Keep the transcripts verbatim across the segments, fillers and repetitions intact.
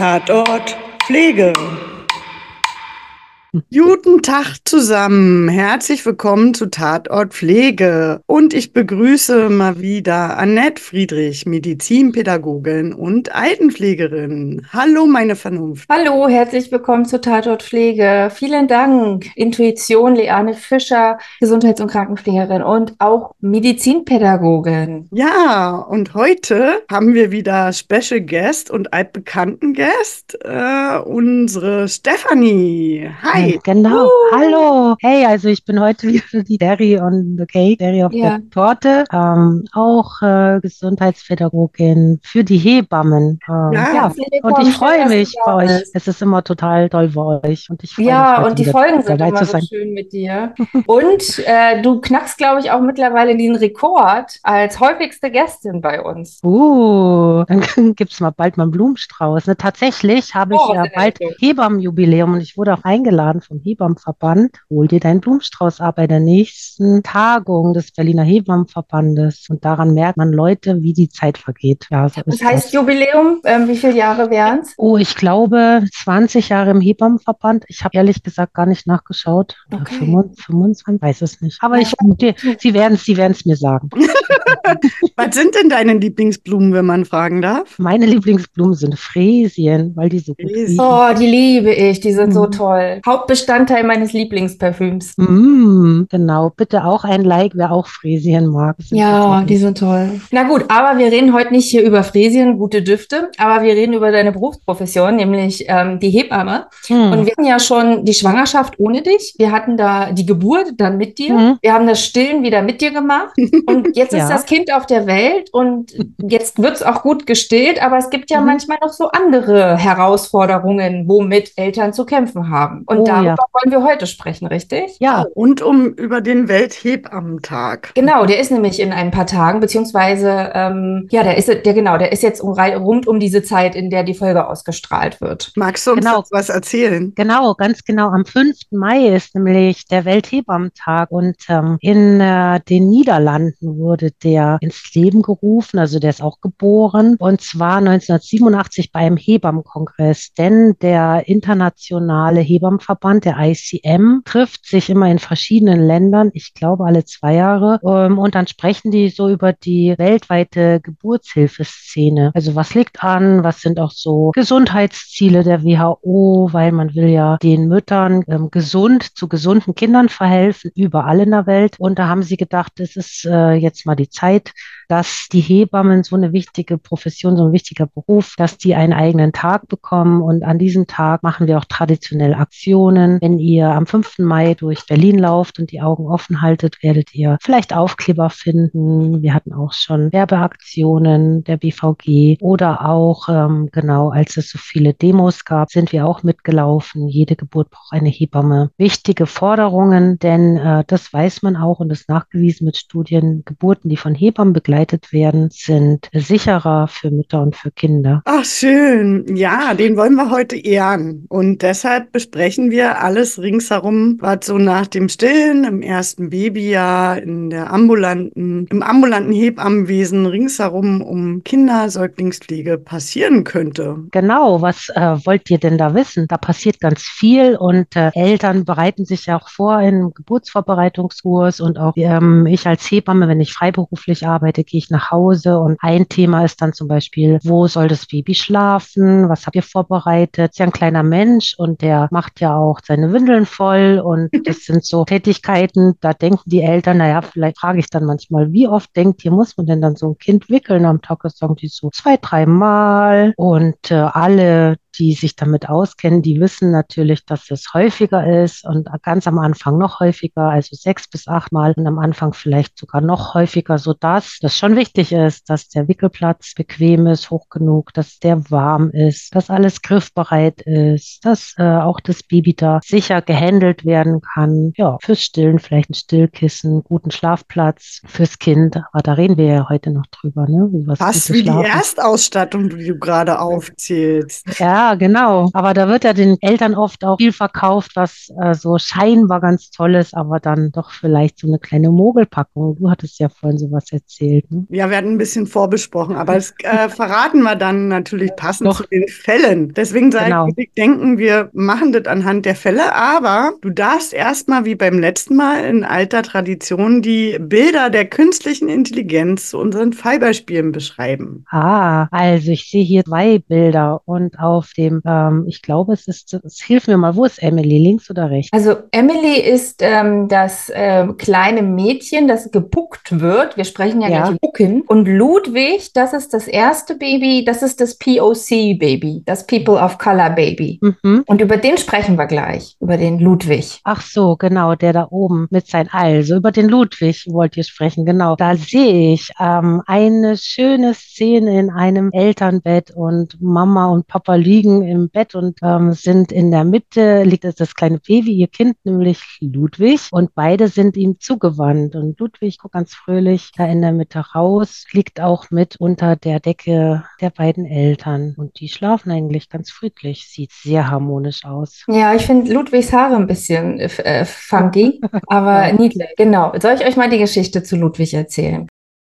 Tatort Pflege. Guten Tag zusammen, herzlich willkommen zu Tatort Pflege und ich begrüße mal wieder Annette Friedrich, Medizinpädagogin und Altenpflegerin. Hallo meine Vernunft. Hallo, herzlich willkommen zur Tatort Pflege. Vielen Dank. Intuition, Leane Fischer, Gesundheits- und Krankenpflegerin und auch Medizinpädagogin. Ja, und heute haben wir wieder Special Guest und altbekannten Guest, äh, unsere Stefanie. Ja, Hi. genau. Uh, Hallo. Hey, also ich bin heute wieder die Derry on the Cake, Derry auf der ja, Torte. Ähm, auch äh, Gesundheitspädagogin für die Hebammen. Ähm, ja, Ja, herzlich und ich willkommen. Schön, freue dass du mich bei da euch. bist. Es ist immer total toll bei euch und ich freue mich Ja, und heute die wieder Folgen sind dabei immer zu so sein. schön mit dir. Und äh, du knackst, glaube ich, auch mittlerweile den Rekord als häufigste Gästin bei uns. Uh, dann gibt es mal bald mal einen Blumenstrauß. Ne, tatsächlich habe ich Oh, was ja in der bald Richtung. Hebammenjubiläum und ich wurde auch eingeladen vom Hebammenverband. Hol dir deinen Blumenstrauß ab bei der nächsten Tagung des Berliner Hebammenverbandes. Und daran merkt man Leute, wie die Zeit vergeht. Ja, so Was ist heißt das. Jubiläum? Ähm, wie viele Jahre wären es? Oh, ich glaube zwanzig Jahre im Hebammenverband. Ich habe ehrlich gesagt gar nicht nachgeschaut. Oder Okay. fünfundzwanzig, weiß es nicht. Aber Ja, ich, die, sie werden es, sie werden es mir sagen. was sind denn deine Lieblingsblumen, wenn man fragen darf? Meine Lieblingsblumen sind Fräsien, weil die so gut riechen. oh, die liebe ich, die sind so Mhm. toll. Hauptbestandteil meines Lieblingsparfüms. Mm, genau, bitte auch ein Like, wer auch Fräsien mag. Sind Ja, die tatsächlich. sind toll. Na gut, aber wir reden heute nicht hier über Fräsien, gute Düfte, aber wir reden über deine Berufsprofession, nämlich ähm, die Hebamme. Und Mm, wir hatten ja schon die Schwangerschaft ohne dich. Wir hatten da die Geburt dann mit dir. mm, Wir haben das Stillen wieder mit dir gemacht. Und jetzt ist ja. das Kind auf der Welt und jetzt wird es auch gut gestillt, aber es gibt ja Mhm. manchmal noch so andere Herausforderungen, womit Eltern zu kämpfen haben. Und Oh ja. darüber wollen wir heute sprechen, richtig? Ah, Ja, und um über den Welthebammtag. Genau, der ist nämlich in ein paar Tagen, beziehungsweise, ähm, ja, der ist, der genau, der ist jetzt um, rei- rund um diese Zeit, in der die Folge ausgestrahlt wird. Magst du uns genau. dazu was erzählen? Genau, ganz genau. Am fünften Mai ist nämlich der Welthebammtag und ähm, in äh, den Niederlanden wurde der ins Leben gerufen, also der ist auch geboren und zwar neunzehnhundertsiebenundachtzig beim Hebammenkongress, denn der internationale Hebammenverband, der I C M, trifft sich immer in verschiedenen Ländern, ich glaube alle zwei Jahre, ähm, und dann sprechen die so über die weltweite Geburtshilfeszene. Also was liegt an, was sind auch so Gesundheitsziele der W H O, weil man will ja den Müttern ähm, gesund zu gesunden Kindern verhelfen, überall in der Welt. Und da haben sie gedacht, es ist äh, jetzt mal die Zeit, dass die Hebammen so eine wichtige Profession, so ein wichtiger Beruf, dass die einen eigenen Tag bekommen. Und an diesem Tag machen wir auch traditionell Aktionen. Wenn ihr am fünften Mai durch Berlin lauft und die Augen offen haltet, werdet ihr vielleicht Aufkleber finden. Wir hatten auch schon Werbeaktionen der B V G oder auch, ähm, genau, als es so viele Demos gab, sind wir auch mitgelaufen. Jede Geburt braucht eine Hebamme. Wichtige Forderungen, denn äh, das weiß man auch und ist nachgewiesen mit Studien. Geburten, die von Hebammen begleitet werden, sind sicherer für Mütter und für Kinder. Ach, schön. Ja, den wollen wir heute ehren. Und deshalb besprechen wir alles ringsherum, was so nach dem Stillen, im ersten Babyjahr, in der ambulanten, im ambulanten Hebammenwesen ringsherum um Kinder, Säuglingspflege passieren könnte. Genau, was äh, wollt ihr denn da wissen? Da passiert ganz viel und äh, Eltern bereiten sich ja auch vor in Geburtsvorbereitungskurs und auch ähm, ich als Hebamme, wenn ich freiberuflich arbeite, gehe ich nach Hause und ein Thema ist dann zum Beispiel, wo soll das Baby schlafen? Was habt ihr vorbereitet? Ist ja ein kleiner Mensch und der macht ja auch seine Windeln voll und das sind so Tätigkeiten, da denken die Eltern, naja, vielleicht frage ich dann manchmal, wie oft denkt ihr, muss man denn dann so ein Kind wickeln am Tag? Das sagen die so zwei, dreimal und äh, alle, die sich damit auskennen, die wissen natürlich, dass es häufiger ist und ganz am Anfang noch häufiger, also sechs bis acht Mal und am Anfang vielleicht sogar noch häufiger, sodass das schon wichtig ist, dass der Wickelplatz bequem ist, hoch genug, dass der warm ist, dass alles griffbereit ist, dass äh, auch das Baby da sicher gehandelt werden kann. Ja, fürs Stillen vielleicht ein Stillkissen, guten Schlafplatz fürs Kind, aber da reden wir ja heute noch drüber, ne, über was Fast gutes wie die Schlafen. Erstausstattung, die du gerade aufzählst. Ja, Ja, genau. Aber da wird ja den Eltern oft auch viel verkauft, was äh, so scheinbar ganz toll ist, aber dann doch vielleicht so eine kleine Mogelpackung. Du hattest ja vorhin sowas erzählt, ne? Ja, wir hatten ein bisschen vorbesprochen, aber das äh, verraten wir dann natürlich passend zu Doch, den Fällen. Deswegen sei genau. ich denken, wir machen das anhand der Fälle, aber du darfst erstmal wie beim letzten Mal in alter Tradition die Bilder der künstlichen Intelligenz zu unseren Fallbeispielen beschreiben. Ah, also ich sehe hier zwei Bilder und auf dem, ähm, ich glaube, es ist, es hilft mir mal, wo ist Emily, links oder rechts? Also Emily ist ähm, das ähm, kleine Mädchen, das gepuckt wird. Wir sprechen ja gleich Ja, über Pucken. Und Ludwig, das ist das erste Baby, das ist das P O C-Baby, das People of Color Baby. mhm. Und über den sprechen wir gleich, über den Ludwig. Ach so, genau, der da oben mit sein Also über den Ludwig wollt ihr sprechen, genau. Da sehe ich ähm, eine schöne Szene in einem Elternbett und Mama und Papa liegen im Bett und ähm, sind in der Mitte, liegt das das kleine Baby, ihr Kind, nämlich Ludwig, und beide sind ihm zugewandt. Und Ludwig guckt ganz fröhlich da in der Mitte raus, liegt auch mit unter der Decke der beiden Eltern. Und die schlafen eigentlich ganz friedlich, sieht sehr harmonisch aus. Ja, ich finde Ludwigs Haare ein bisschen äh, äh, funky, aber Ja. niedlich. Genau. Soll ich euch mal die Geschichte zu Ludwig erzählen?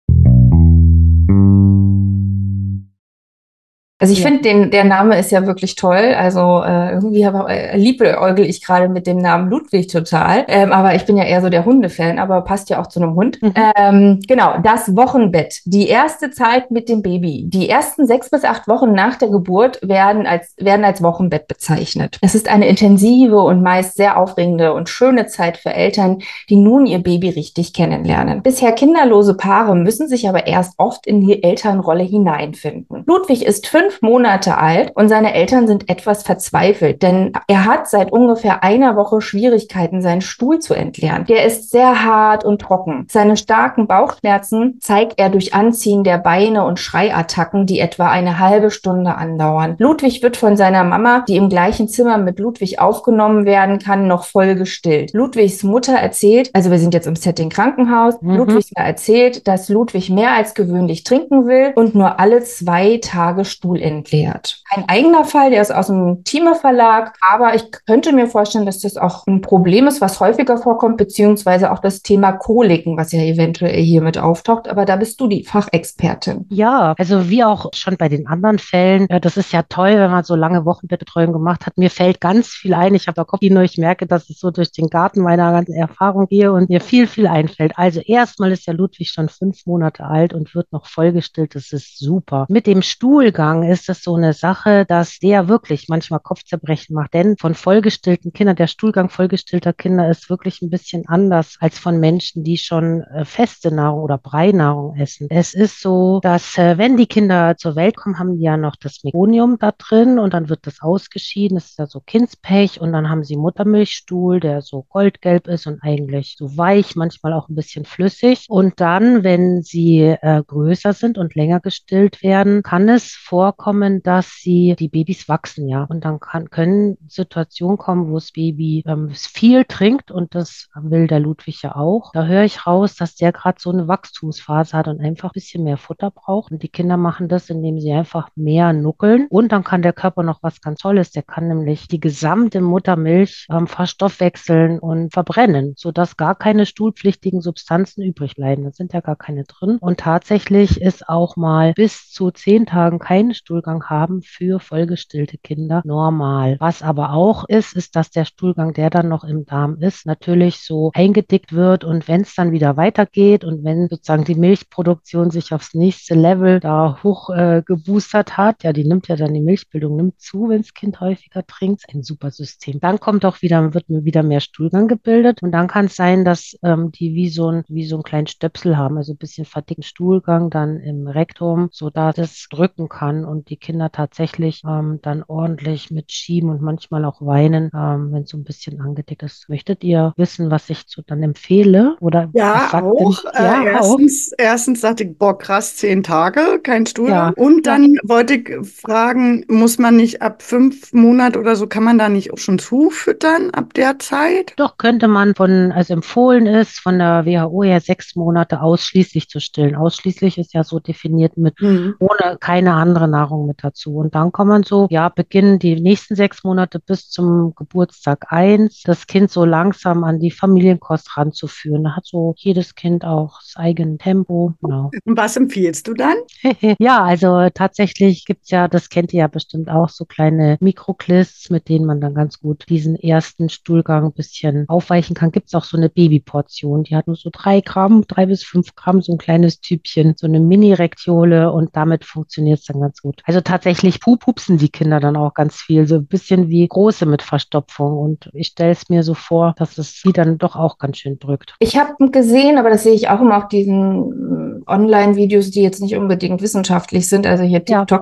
Also ich Ja. finde, den, der Name ist ja wirklich toll. Also äh, irgendwie habe, äh, liebäugel ich gerade mit dem Namen Ludwig total. Ähm, aber ich bin ja eher so der Hundefan, aber passt ja auch zu einem Hund. Mhm. Ähm, genau, das Wochenbett. Die erste Zeit mit dem Baby. Die ersten sechs bis acht Wochen nach der Geburt werden als, werden als Wochenbett bezeichnet. Es ist eine intensive und meist sehr aufregende und schöne Zeit für Eltern, die nun ihr Baby richtig kennenlernen. Bisher kinderlose Paare müssen sich aber erst oft in die Elternrolle hineinfinden. Ludwig ist fünf Monate alt und seine Eltern sind etwas verzweifelt, denn er hat seit ungefähr einer Woche Schwierigkeiten, seinen Stuhl zu entleeren. Der ist sehr hart und trocken. Seine starken Bauchschmerzen zeigt er durch Anziehen der Beine und Schreiattacken, die etwa eine halbe Stunde andauern. Ludwig wird von seiner Mama, die im gleichen Zimmer mit Ludwig aufgenommen werden kann, noch voll gestillt. Ludwigs Mutter erzählt, also wir sind jetzt im Setting Krankenhaus, Mhm. Ludwigs Mutter erzählt, dass Ludwig mehr als gewöhnlich trinken will und nur alle zwei Tage Stuhl entleert. Ein eigener Fall, der ist aus dem Thieme Verlag, aber ich könnte mir vorstellen, dass das auch ein Problem ist, was häufiger vorkommt, beziehungsweise auch das Thema Koliken, was ja eventuell hier mit auftaucht, aber da bist du die Fachexpertin. Ja, also wie auch schon bei den anderen Fällen, ja, das ist ja toll, wenn man so lange Wochenbettbetreuung gemacht hat. Mir fällt ganz viel ein. Ich habe da Kopfkino, ich merke, dass ich so durch den Garten meiner ganzen Erfahrung gehe und mir viel, viel einfällt. Also erstmal ist ja Ludwig schon fünf Monate alt und wird noch vollgestillt. Das ist super. Mit dem Stuhlgang ist das so eine Sache, dass der wirklich manchmal Kopfzerbrechen macht. Denn von vollgestillten Kindern, der Stuhlgang vollgestillter Kinder ist wirklich ein bisschen anders als von Menschen, die schon äh, feste Nahrung oder Breinahrung essen. Es ist so, dass äh, wenn die Kinder zur Welt kommen, haben die ja noch das Mekonium da drin und dann wird das ausgeschieden. Das ist ja so Kindspech und dann haben sie Muttermilchstuhl, der so goldgelb ist und eigentlich so weich, manchmal auch ein bisschen flüssig. Und dann, wenn sie äh, größer sind und länger gestillt werden, kann es vorkommen, dass sie, die Babys wachsen ja. Und dann kann, können Situationen kommen, wo das Baby ähm, viel trinkt und das will der Ludwig ja auch. Da höre ich raus, dass der gerade so eine Wachstumsphase hat und einfach ein bisschen mehr Futter braucht. Und die Kinder machen das, indem sie einfach mehr nuckeln. Und dann kann der Körper noch was ganz Tolles. Der kann nämlich die gesamte Muttermilch ähm, verstoffwechseln und verbrennen, sodass gar keine stuhlpflichtigen Substanzen übrig bleiben. Da sind ja gar keine drin. Und tatsächlich ist auch mal bis zu zehn Tagen keinen Stuhlgang haben für vollgestillte Kinder normal. Was aber auch ist, ist, dass der Stuhlgang, der dann noch im Darm ist, natürlich so eingedickt wird und wenn es dann wieder weitergeht und wenn sozusagen die Milchproduktion sich aufs nächste Level da hoch äh, geboostert hat, ja, die nimmt ja dann, die Milchbildung nimmt zu, wenn das Kind häufiger trinkt, ein super System. Dann kommt auch wieder, wird wieder mehr Stuhlgang gebildet und dann kann es sein, dass ähm, die wie so ein, wie so einen kleinen Stöpsel haben, also ein bisschen verdickten Stuhlgang dann im Rektum, sodass das drücken kann und die Kinder tatsächlich ähm, dann ordentlich mit schieben und manchmal auch weinen, ähm, wenn es so ein bisschen angedickt ist. Möchtet ihr wissen, was ich so dann empfehle? Oder was Ja, sagt denn? auch. Äh, Ja, auch. erstens, erstens sagte ich, boah, krass, zehn Tage, kein Stuhlgang. Ja, Und ja. dann wollte ich fragen, muss man nicht ab fünf Monate oder so, kann man da nicht auch schon zufüttern ab der Zeit? Doch könnte man von, also empfohlen ist von der W H O ja sechs Monate ausschließlich zu stillen. Ausschließlich ist ja so definiert mit Hm. ohne keine andere Nahrung mit dazu. Und dann kann man so, ja, beginnen die nächsten sechs Monate bis zum Geburtstag eins, das Kind so langsam an die Familienkost ranzuführen. Da hat so jedes Kind auch das eigene Tempo. Genau. Und was empfiehlst du dann? Ja, also tatsächlich gibt's ja, das kennt ihr ja bestimmt auch, so kleine Mikroklists, mit denen man dann ganz gut diesen ersten Stuhlgang ein bisschen aufweichen kann. Gibt's auch so eine Babyportion, die hat nur so drei Gramm, drei bis fünf Gramm, so ein kleines Tübchen, so eine Mini-Rektiole und damit funktioniert's dann ganz gut. Also tatsächlich pupsen die Kinder dann auch ganz viel, so ein bisschen wie große mit Verstopfung und ich stelle es mir so vor, dass es sie dann doch auch ganz schön drückt. Ich habe gesehen, aber das sehe ich auch immer auf diesen äh, Online-Videos, die jetzt nicht unbedingt wissenschaftlich sind, also hier Ja. TikTok,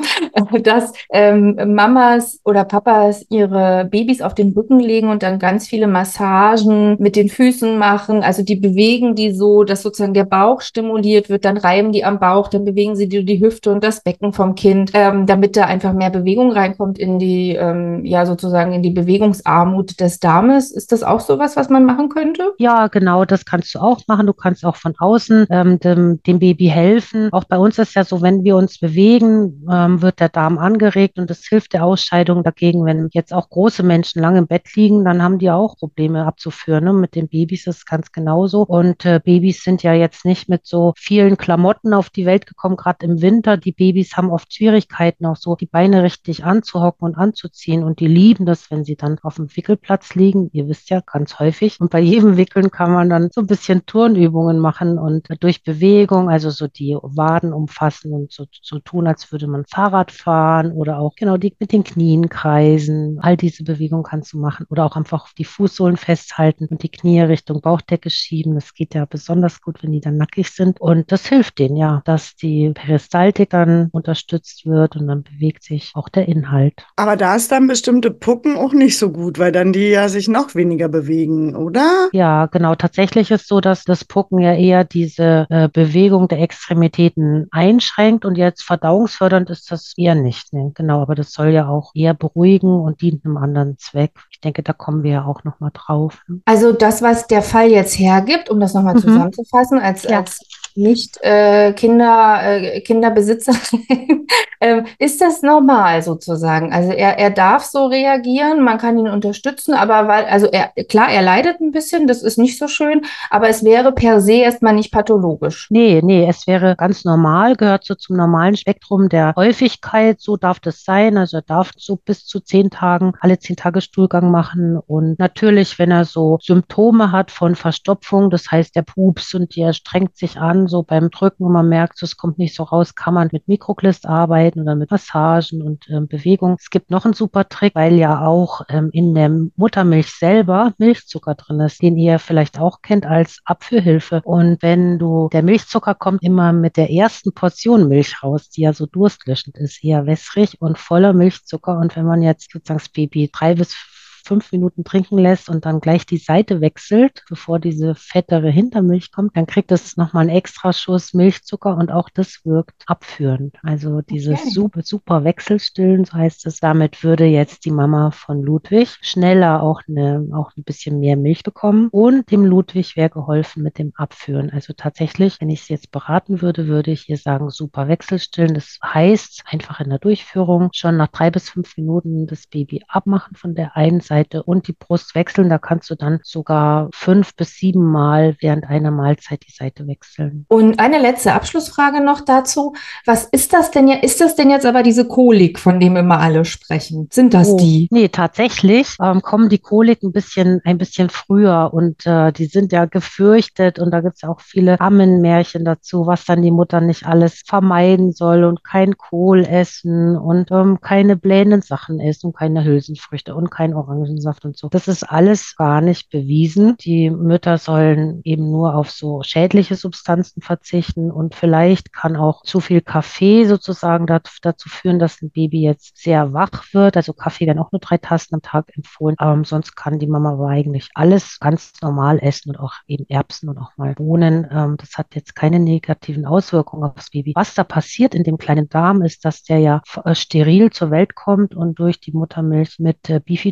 dass ähm, Mamas oder Papas ihre Babys auf den Rücken legen und dann ganz viele Massagen mit den Füßen machen. Also die bewegen die so, dass sozusagen der Bauch stimuliert wird, dann reiben die am Bauch, dann bewegen sie die, die Hüfte und das Becken vom Kind, ähm, damit da einfach mehr Bewegung reinkommt in die, ähm, ja sozusagen in die Bewegungsarmut des Darmes. Ist das auch sowas, was man machen könnte? Ja, genau, das kannst du auch machen. Du kannst auch von außen ähm, dem, dem Baby helfen. Auch bei uns ist ja so, wenn wir uns bewegen, ähm, wird der Darm angeregt und das hilft der Ausscheidung dagegen. Wenn jetzt auch große Menschen lange im Bett liegen, dann haben die auch Probleme abzuführen. Ne? Mit den Babys ist es ganz genauso. Und äh, Babys sind ja jetzt nicht mit so vielen Klamotten auf die Welt gekommen, gerade im Winter. Die Babys haben oft Schwierigkeiten, auch so die Beine richtig anzuhocken und anzuziehen. Und die lieben das, wenn sie dann auf dem Wickelplatz liegen. Ihr wisst ja, ganz häufig. Und bei jedem Wickeln kann man dann so ein bisschen Turnübungen machen und durch Bewegung, also so die Waden umfassen und so, so tun, als würde man Fahrrad fahren oder auch genau die mit den Knien kreisen. All diese Bewegungen kannst du machen oder auch einfach die Fußsohlen festhalten und die Knie Richtung Bauchdecke schieben. Das geht ja besonders gut, wenn die dann nackig sind. Und das hilft denen ja, dass die Peristaltik dann unterstützt wird und dann bewegt sich auch der Inhalt. Aber da ist dann bestimmte Pucken auch nicht so gut, weil dann die ja sich noch weniger bewegen, oder? Ja, genau. Tatsächlich ist so, dass das Pucken ja eher diese äh, Bewegung der Extremitäten einschränkt und jetzt verdauungsfördernd ist das eher nicht. Ne? Genau, aber das soll ja auch eher beruhigen und dient einem anderen Zweck. Ich denke, da kommen wir ja auch noch mal drauf. Ne? Also das, was der Fall jetzt hergibt, um das nochmal Mhm. zusammenzufassen, als, Ja. als nicht äh, Kinder, äh, Kinderbesitzerin, ähm, ist das normal sozusagen? Also er, er darf so reagieren, man kann ihn unterstützen, aber weil, also er, klar, er leidet ein bisschen, das ist nicht so schön, aber es wäre per se erstmal nicht pathologisch. Nee, nee, es wäre ganz normal, gehört so zum normalen Spektrum der Häufigkeit, so darf das sein. Also er darf so bis zu zehn Tagen, alle zehn Tage Stuhlgang machen. Und natürlich, wenn er so Symptome hat von Verstopfung, das heißt, der Pups und der strengt sich an, so beim Drücken und man merkt, es kommt nicht so raus, kann man mit Mikroclist arbeiten oder mit Massagen und ähm, Bewegung. Es gibt noch einen super Trick, weil ja auch ähm, in der Muttermilch selber Milchzucker drin ist, den ihr vielleicht auch kennt als Abführhilfe. Und wenn du, der Milchzucker kommt immer mit der ersten Portion Milch raus, die ja so durstlöschend ist, eher wässrig und voller Milchzucker. Und wenn man jetzt sozusagen das Baby drei bis fünf Minuten trinken lässt und dann gleich die Seite wechselt, bevor diese fettere Hintermilch kommt, dann kriegt es nochmal einen extra Schuss Milchzucker und auch das wirkt abführend. Also dieses Okay. super, super Wechselstillen, so heißt es. Damit würde jetzt die Mama von Ludwig schneller auch, eine, auch ein bisschen mehr Milch bekommen und dem Ludwig wäre geholfen mit dem Abführen. Also tatsächlich, wenn ich es jetzt beraten würde, würde ich ihr sagen, super Wechselstillen. Das heißt, einfach in der Durchführung schon nach drei bis fünf Minuten das Baby abmachen von der einen Seite und die Brust wechseln. Da kannst du dann sogar fünf bis sieben Mal während einer Mahlzeit die Seite wechseln. Und eine letzte Abschlussfrage noch dazu. Was ist das denn ja? Ist das denn jetzt aber diese Kolik, von dem immer alle sprechen? Sind das Oh, die? nee, tatsächlich ähm, kommen die Kolik ein bisschen, ein bisschen früher und äh, die sind ja gefürchtet und da gibt es auch viele Ammenmärchen dazu, was dann die Mutter nicht alles vermeiden soll und kein Kohl essen und ähm, keine blähenden Sachen essen und keine Hülsenfrüchte und kein Orangensaft und so. Das ist alles gar nicht bewiesen. Die Mütter sollen eben nur auf so schädliche Substanzen verzichten und vielleicht kann auch zu viel Kaffee sozusagen dat- dazu führen, dass ein Baby jetzt sehr wach wird. Also Kaffee werden auch nur drei Tassen am Tag empfohlen. Ähm, sonst kann die Mama aber eigentlich alles ganz normal essen und auch eben Erbsen und auch mal Bohnen. Ähm, das hat jetzt keine negativen Auswirkungen aufs Baby. Was da passiert in dem kleinen Darm ist, dass der ja äh, steril zur Welt kommt und durch die Muttermilch mit äh, Bifidusflora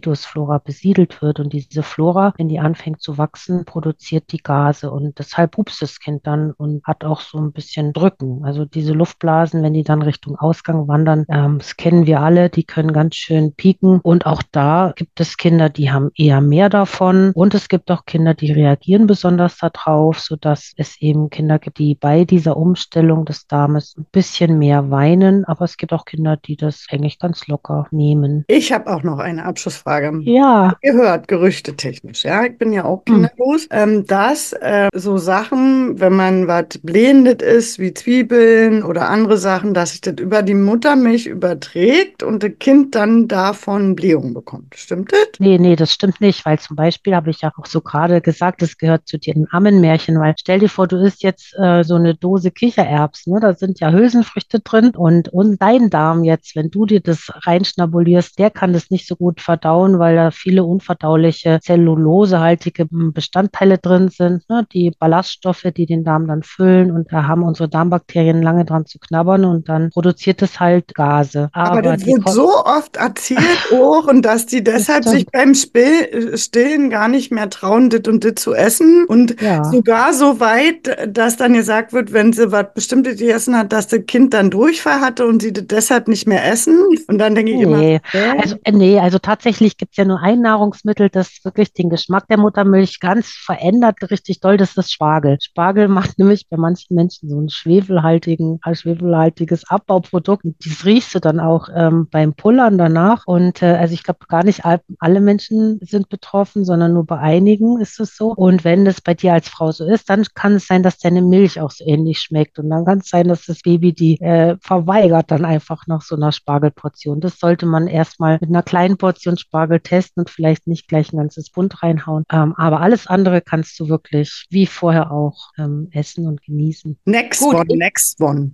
Flora besiedelt wird. Und diese Flora, wenn die anfängt zu wachsen, produziert die Gase und deshalb pupst das Kind dann und hat auch so ein bisschen Drücken. Also diese Luftblasen, wenn die dann Richtung Ausgang wandern, ähm, das kennen wir alle, die können ganz schön pieken. Und auch da gibt es Kinder, die haben eher mehr davon. Und es gibt auch Kinder, die reagieren besonders darauf, sodass es eben Kinder gibt, die bei dieser Umstellung des Darmes ein bisschen mehr weinen. Aber es gibt auch Kinder, die das eigentlich ganz locker nehmen. Ich habe auch noch eine Abschlussfrage. Ja. Gehört, gerüchtetechnisch, ja, ich bin ja auch Hm. kinderlos, ähm, dass äh, so Sachen, wenn man was blendet ist, wie Zwiebeln oder andere Sachen, dass sich das über die Muttermilch überträgt und das Kind dann davon Blähungen bekommt. Stimmt das? Nee, nee, das stimmt nicht, weil zum Beispiel habe ich ja auch so gerade gesagt, das gehört zu den Ammenmärchen, weil stell dir vor, du isst jetzt äh, so eine Dose Kichererbsen, ne? Da sind ja Hülsenfrüchte drin und, und dein Darm jetzt, wenn du dir das reinschnabulierst, der kann das nicht so gut verdauen, weil da viele unverdauliche, zellulosehaltige mm, Bestandteile drin sind, ne? Die Ballaststoffe, die den Darm dann füllen und da haben unsere Darmbakterien lange dran zu knabbern und dann produziert es halt Gase. Aber Aber das die wird Ko so oft erzählt auch und dass die das deshalb sich stimmt, beim Spill, Stillen gar nicht mehr trauen, das und das zu essen und ja. sogar so weit, dass dann gesagt wird, wenn sie was Bestimmtes gegessen hat, dass das Kind dann Durchfall hatte und sie das deshalb nicht mehr essen. Und dann denke ich immer, Nee, hä? also äh, nee, also tatsächlich gibt es ja nur ein Nahrungsmittel, das wirklich den Geschmack der Muttermilch ganz verändert, richtig doll, das ist das Spargel. Spargel macht nämlich bei manchen Menschen so ein schwefelhaltigen, ein schwefelhaltiges Abbauprodukt. Und das riechst du dann auch ähm, beim Pullern danach. Und äh, also ich glaube gar nicht all, alle Menschen sind betroffen, sondern nur bei einigen ist es so. Und wenn das bei dir als Frau so ist, dann kann es sein, dass deine Milch auch so ähnlich schmeckt. Und dann kann es sein, dass das Baby die äh, verweigert dann einfach nach so einer Spargelportion. Das sollte man erstmal mit einer kleinen Portion Spargel testen und vielleicht nicht gleich ein ganzes Bund reinhauen. Ähm, aber alles andere kannst du wirklich wie vorher auch ähm, essen und genießen. Next Gut, one, next one.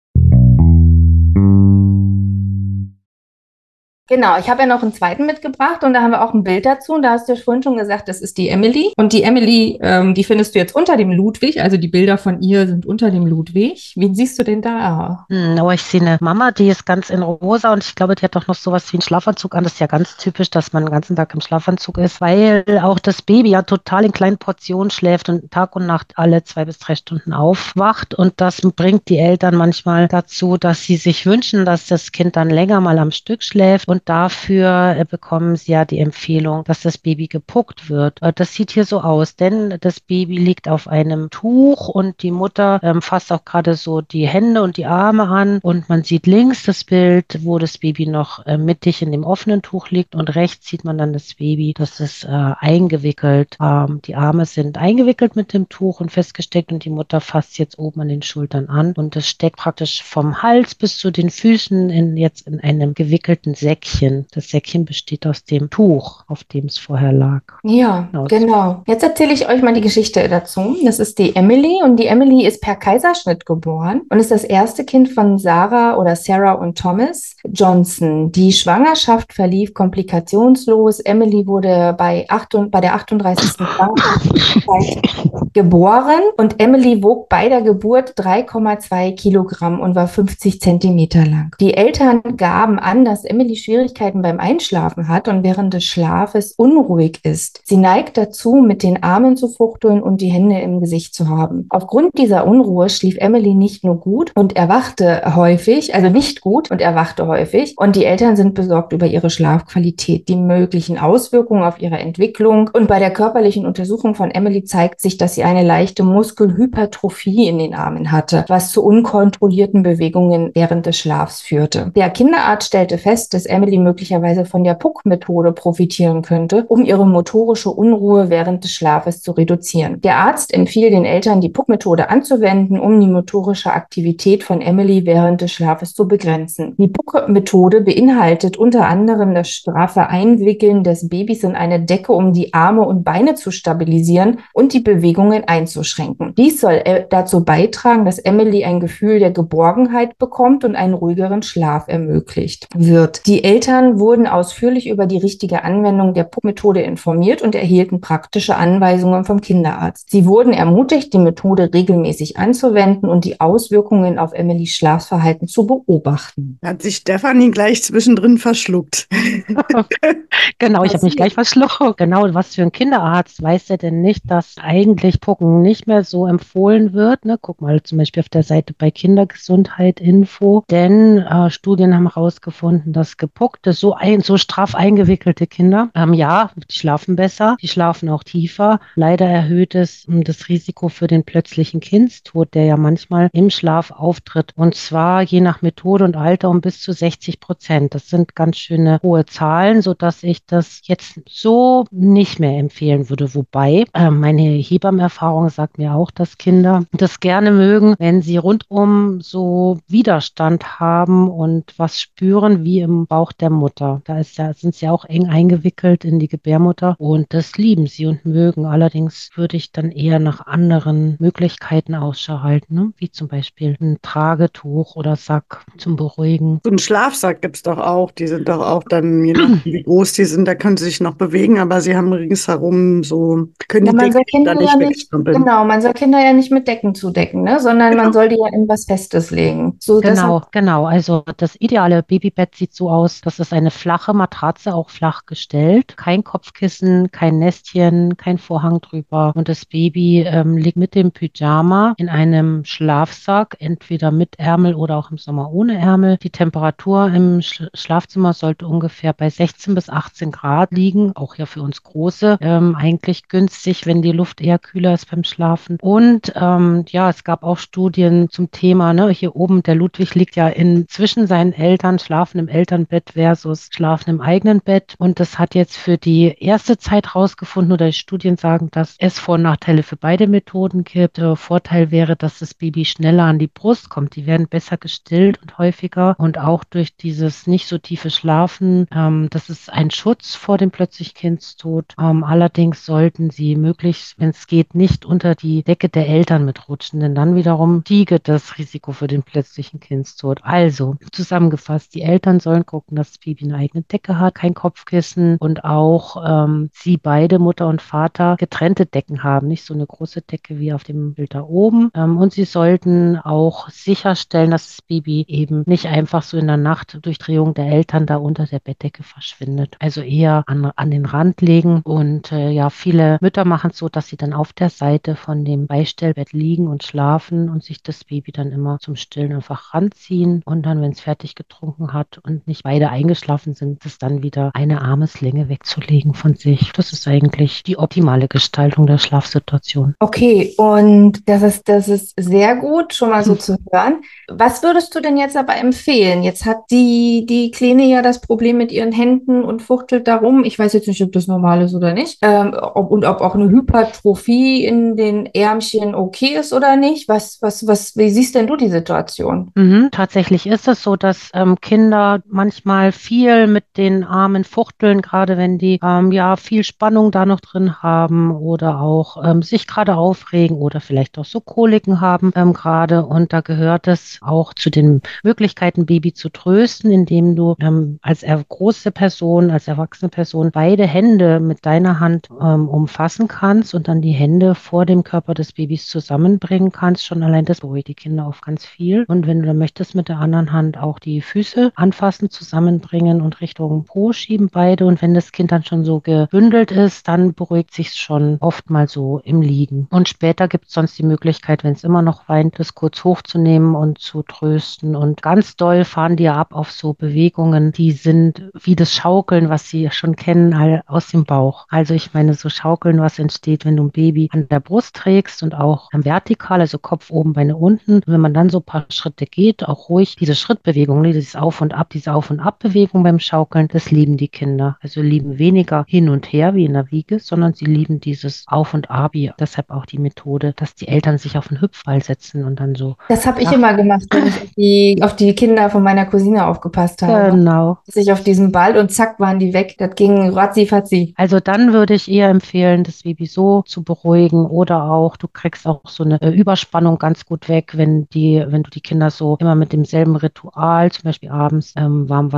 genau, ich habe ja noch einen zweiten mitgebracht und da haben wir auch ein Bild dazu. Und da hast du ja vorhin schon gesagt, das ist die Emily. Und die Emily, ähm, die findest du jetzt unter dem Ludwig. Also die Bilder von ihr sind unter dem Ludwig. Wen siehst du denn da? Hm, aber ich sehe eine Mama, die ist ganz in rosa und ich glaube, die hat doch noch sowas wie einen Schlafanzug an. Das ist ja ganz typisch, dass man den ganzen Tag im Schlafanzug ist, weil auch das Baby ja total in kleinen Portionen schläft und Tag und Nacht alle zwei bis drei Stunden aufwacht. Und das bringt die Eltern manchmal dazu, dass sie sich wünschen, dass das Kind dann länger mal am Stück schläft. Und dafür äh, bekommen sie ja die Empfehlung, dass das Baby gepuckt wird. Äh, das sieht hier so aus, denn das Baby liegt auf einem Tuch und die Mutter ähm, fasst auch gerade so die Hände und die Arme an und man sieht links das Bild, wo das Baby noch äh, mittig in dem offenen Tuch liegt und rechts sieht man dann das Baby, das ist äh, eingewickelt. Ähm, die Arme sind eingewickelt mit dem Tuch und festgesteckt und die Mutter fasst jetzt oben an den Schultern an und das steckt praktisch vom Hals bis zu den Füßen in, jetzt in einem gewickelten Säckchen. Das Säckchen besteht aus dem Tuch, auf dem es vorher lag. Ja, Genau. genau. Jetzt erzähle ich euch mal die Geschichte dazu. Das ist die Emily und die Emily ist per Kaiserschnitt geboren und ist das erste Kind von Sarah oder Sarah und Thomas Johnson. Die Schwangerschaft verlief komplikationslos. Emily wurde bei, acht, bei der achtunddreißigsten Schwangerschaftszeit geboren und Emily wog bei der Geburt drei Komma zwei Kilogramm und war fünfzig Zentimeter lang. Die Eltern gaben an, dass Emily Schwierigkeiten beim Einschlafen hat und während des Schlafes unruhig ist. Sie neigt dazu, mit den Armen zu fuchteln und die Hände im Gesicht zu haben. Aufgrund dieser Unruhe schlief Emily nicht nur gut und erwachte häufig, also nicht gut und erwachte häufig. Und die Eltern sind besorgt über ihre Schlafqualität, die möglichen Auswirkungen auf ihre Entwicklung. Und bei der körperlichen Untersuchung von Emily zeigt sich, dass sie eine leichte Muskelhypertrophie in den Armen hatte, was zu unkontrollierten Bewegungen während des Schlafs führte. Der Kinderarzt stellte fest, dass Emily möglicherweise von der Puck-Methode profitieren könnte, um ihre motorische Unruhe während des Schlafes zu reduzieren. Der Arzt empfiehlt den Eltern, die Puck-Methode anzuwenden, um die motorische Aktivität von Emily während des Schlafes zu begrenzen. Die Puck-Methode beinhaltet unter anderem das straffe Einwickeln des Babys in eine Decke, um die Arme und Beine zu stabilisieren und die Bewegungen einzuschränken. Dies soll äh, dazu beitragen, dass Emily ein Gefühl der Geborgenheit bekommt und einen ruhigeren Schlaf ermöglicht wird. Die Eltern wurden ausführlich über die richtige Anwendung der P U C-Methode informiert und erhielten praktische Anweisungen vom Kinderarzt. Sie wurden ermutigt, die Methode regelmäßig anzuwenden und die Auswirkungen auf Emilys Schlafverhalten zu beobachten. Hat sich Stefanie gleich zwischendrin verschluckt. Genau, ich habe mich gleich verschluckt. Genau, was für ein Kinderarzt weiß er denn nicht, dass eigentlich Pucken nicht mehr so empfohlen wird? Ne? Guck mal zum Beispiel auf der Seite bei Kindergesundheit Info, denn äh, Studien haben herausgefunden, dass gepuckte, so, ein, so straff eingewickelte Kinder, ähm, ja, die schlafen besser, die schlafen auch tiefer. Leider erhöht es ähm, das Risiko für den plötzlichen Kindstod, der ja manchmal im Schlaf auftritt. Und zwar je nach Methode und Alter um bis zu sechzig Prozent. Das sind ganz schöne hohe Zahlen, sodass ich das jetzt so nicht mehr empfehlen würde. Wobei äh, meine Hebammenerfahrung sagt mir auch, dass Kinder das gerne mögen, wenn sie rundum so Widerstand haben und was spüren wie im Bauch der Mutter. Da ist ja, sind sie auch eng eingewickelt in die Gebärmutter und das lieben sie und mögen. Allerdings würde ich dann eher nach anderen Möglichkeiten Ausschau halten, ne? Wie zum Beispiel ein Tragetuch oder Sack zum Beruhigen. So einen Schlafsack gibt es doch auch. Die sind doch auch dann, je nachdem wie groß die sind, da können sie sich noch bewegen, aber sie haben ringsherum so, können Ja, die man soll Decke da Kinder nicht ja nicht, wegstrampeln. genau, man soll Kinder ja nicht mit Decken zudecken, ne? Sondern man Genau. soll die ja in was Festes legen. So, das hat, Genau, genau. Also das ideale Babybett sieht so aus, das ist eine flache Matratze, auch flach gestellt. Kein Kopfkissen, kein Nestchen, kein Vorhang drüber. Und das Baby ähm, liegt mit dem Pyjama in einem Schlafsack, entweder mit Ärmel oder auch im Sommer ohne Ärmel. Die Temperatur im Sch Schlafzimmer sollte ungefähr bei sechzehn bis achtzehn Grad liegen, auch ja für uns Große. Ähm, eigentlich günstig, wenn die Luft eher kühler ist beim Schlafen. Und ähm, ja, es gab auch Studien zum Thema, ne, hier oben, der Ludwig liegt ja in, zwischen seinen Eltern, schlafen im Elternbett versus schlafen im eigenen Bett. Und das hat jetzt für die erste Zeit rausgefunden, oder die Studien sagen, dass es Vor- und Nachteile für beide Methoden gibt. Der Vorteil wäre, dass das Baby schneller an die Brust kommt. Die werden besser gestillt und häufiger. Und auch durch dieses nicht so tiefe Schlafen, ähm, das ist ein Schutz vor dem plötzlichen Kindstod. Ähm, allerdings sollten sie möglichst, wenn es geht, nicht unter die Decke der Eltern mitrutschen, denn dann wiederum stiege das Risiko für den plötzlichen Kindstod. Also, zusammengefasst, die Eltern sollen gucken, dass das Baby eine eigene Decke hat, kein Kopfkissen und auch ähm, sie beide, Mutter und Vater, getrennte Decken haben, nicht so eine große Decke wie auf dem Bild da oben. Ähm, und sie sollten auch sicherstellen, dass das Baby eben nicht einfach so in der Nacht durch Drehung der Eltern da unter der Bettdecke verschwindet. Also eher an, an den Rand legen und äh, ja, viele Mütter machen es so, dass sie dann auf der Seite von dem Beistellbett liegen und schlafen und sich das Baby dann immer zum Stillen einfach ranziehen und dann, wenn es fertig getrunken hat und nicht beide eingeschlafen sind, es dann wieder eine Armeslänge wegzulegen von sich. Das ist eigentlich die optimale Gestaltung der Schlafsituation. okay, und das ist, das ist sehr gut, schon mal so zu hören. Was würdest du denn jetzt aber empfehlen? Jetzt hat die, die Kleine ja das Problem mit ihren Händen und fuchtelt darum. Ich weiß jetzt nicht, ob das normal ist oder nicht. Ähm, ob, und ob auch eine Hypertrophie in den Ärmchen okay ist oder nicht. Was, was, was, wie siehst denn du die Situation? Mhm, tatsächlich ist es so, dass ähm, Kinder manchmal viel mit den Armen fuchteln, gerade wenn die ähm, ja viel Spannung da noch drin haben oder auch ähm, sich gerade aufregen oder vielleicht auch so Koliken haben ähm, gerade. Und da gehört es auch zu den Möglichkeiten, Baby zu trösten, indem du ähm, als er große Person, als erwachsene Person beide Hände mit deiner Hand ähm, umfassen kannst und dann die Hände vor dem Körper des Babys zusammenbringen kannst. Schon allein das beruhigt die Kinder auf ganz viel. Und wenn du dann möchtest, mit der anderen Hand auch die Füße anfassen, zusammenbringen und Richtung Po schieben beide. Und wenn das Kind dann schon so gebündelt ist, dann beruhigt sich schon oft mal so im Liegen. Und später gibt es sonst die Möglichkeit, wenn es immer noch weint, das kurz hochzunehmen und zu trösten. Und ganz doll fahren die ab auf so Bewegungen, die sind wie das Schaukeln, was sie schon kennen, all aus dem Bauch. Also ich meine, so Schaukeln, was entsteht, wenn du ein Baby an der Brust trägst und auch vertikal, also Kopf oben, Beine unten. Und wenn man dann so ein paar Schritte geht, auch ruhig diese Schrittbewegung, ne, dieses Auf und Ab, diese Auf und Ab-Bewegung beim Schaukeln, das lieben die Kinder. Also lieben weniger hin und her wie in der Wiege, sondern sie lieben dieses Auf und Ab. Deshalb auch die Methode, dass die Eltern sich auf den Hüpfball setzen und dann so. Das habe ich Ach, immer gemacht, wenn ich auf die, auf die Kinder von meiner Cousine aufgepasst habe. genau. Sich auf diesem Ball und zack waren die weg. Das ging ratzi-fatzi. Also dann würde ich eher empfehlen, das Baby so zu beruhigen oder auch, du kriegst auch so eine äh, Überspannung ganz gut weg, wenn die, wenn du die Kinder so immer mit demselben Ritual, zum Beispiel abends ähm, warm Wasser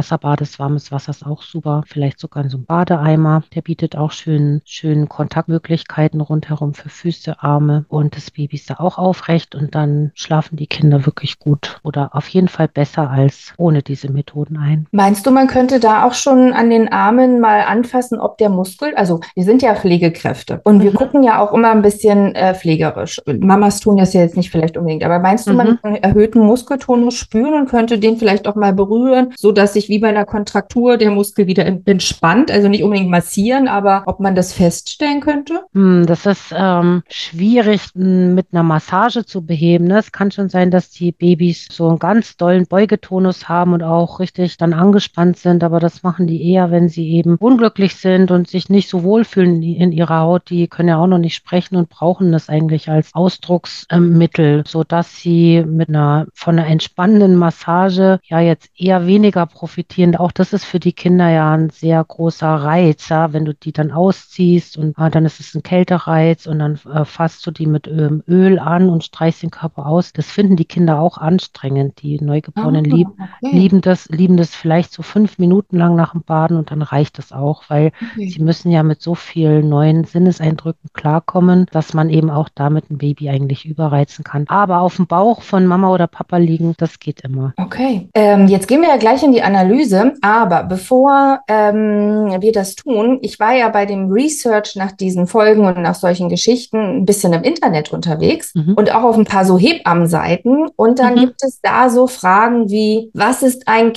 Wasserbad ist, warmes Wasser ist auch super. Vielleicht sogar in so einem Badeeimer. Der bietet auch schön, schön Kontaktmöglichkeiten rundherum für Füße, Arme und das Baby ist da auch aufrecht und dann schlafen die Kinder wirklich gut oder auf jeden Fall besser als ohne diese Methoden ein. Meinst du, man könnte da auch schon an den Armen mal anfassen, ob der Muskel, also wir sind ja Pflegekräfte und wir Mhm. gucken ja auch immer ein bisschen äh, pflegerisch. Mamas tun das ja jetzt nicht vielleicht unbedingt, aber meinst du, man Mhm. kann einen erhöhten Muskeltonus spüren und könnte den vielleicht auch mal berühren, so dass sich wie bei einer Kontraktur der Muskel wieder en- entspannt, also nicht unbedingt massieren, aber ob man das feststellen könnte? Hm, Das ist ähm, schwierig m, mit einer Massage zu beheben. Ne? Es kann schon sein, dass die Babys so einen ganz dollen Beugetonus haben und auch richtig dann angespannt sind, aber das machen die eher, wenn sie eben unglücklich sind und sich nicht so wohlfühlen in in ihrer Haut. Die können ja auch noch nicht sprechen und brauchen das eigentlich als Ausdrucksmittel, sodass sie mit einer von einer entspannenden Massage ja jetzt eher weniger profitieren. Auch das ist für die Kinder ja ein sehr großer Reiz, ja? Wenn du die dann ausziehst und ah, dann ist es ein Kältereiz und dann äh, fasst du die mit ähm, Öl an und streichst den Körper aus. Das finden die Kinder auch anstrengend. Die Ah, Neugeborenen lieb, okay. lieben das, lieben das vielleicht so fünf Minuten lang nach dem Baden und dann reicht das auch, weil Okay. sie müssen ja mit so vielen neuen Sinneseindrücken klarkommen, dass man eben auch damit ein Baby eigentlich überreizen kann. Aber auf dem Bauch von Mama oder Papa liegen, das geht immer. Okay, ähm, jetzt gehen wir ja gleich in die Analyse, aber bevor ähm, wir das tun, ich war ja bei dem Research nach diesen Folgen und nach solchen Geschichten ein bisschen im Internet unterwegs Mhm. und auch auf ein paar so Hebammenseiten und dann Mhm. gibt es da so Fragen wie, was ist ein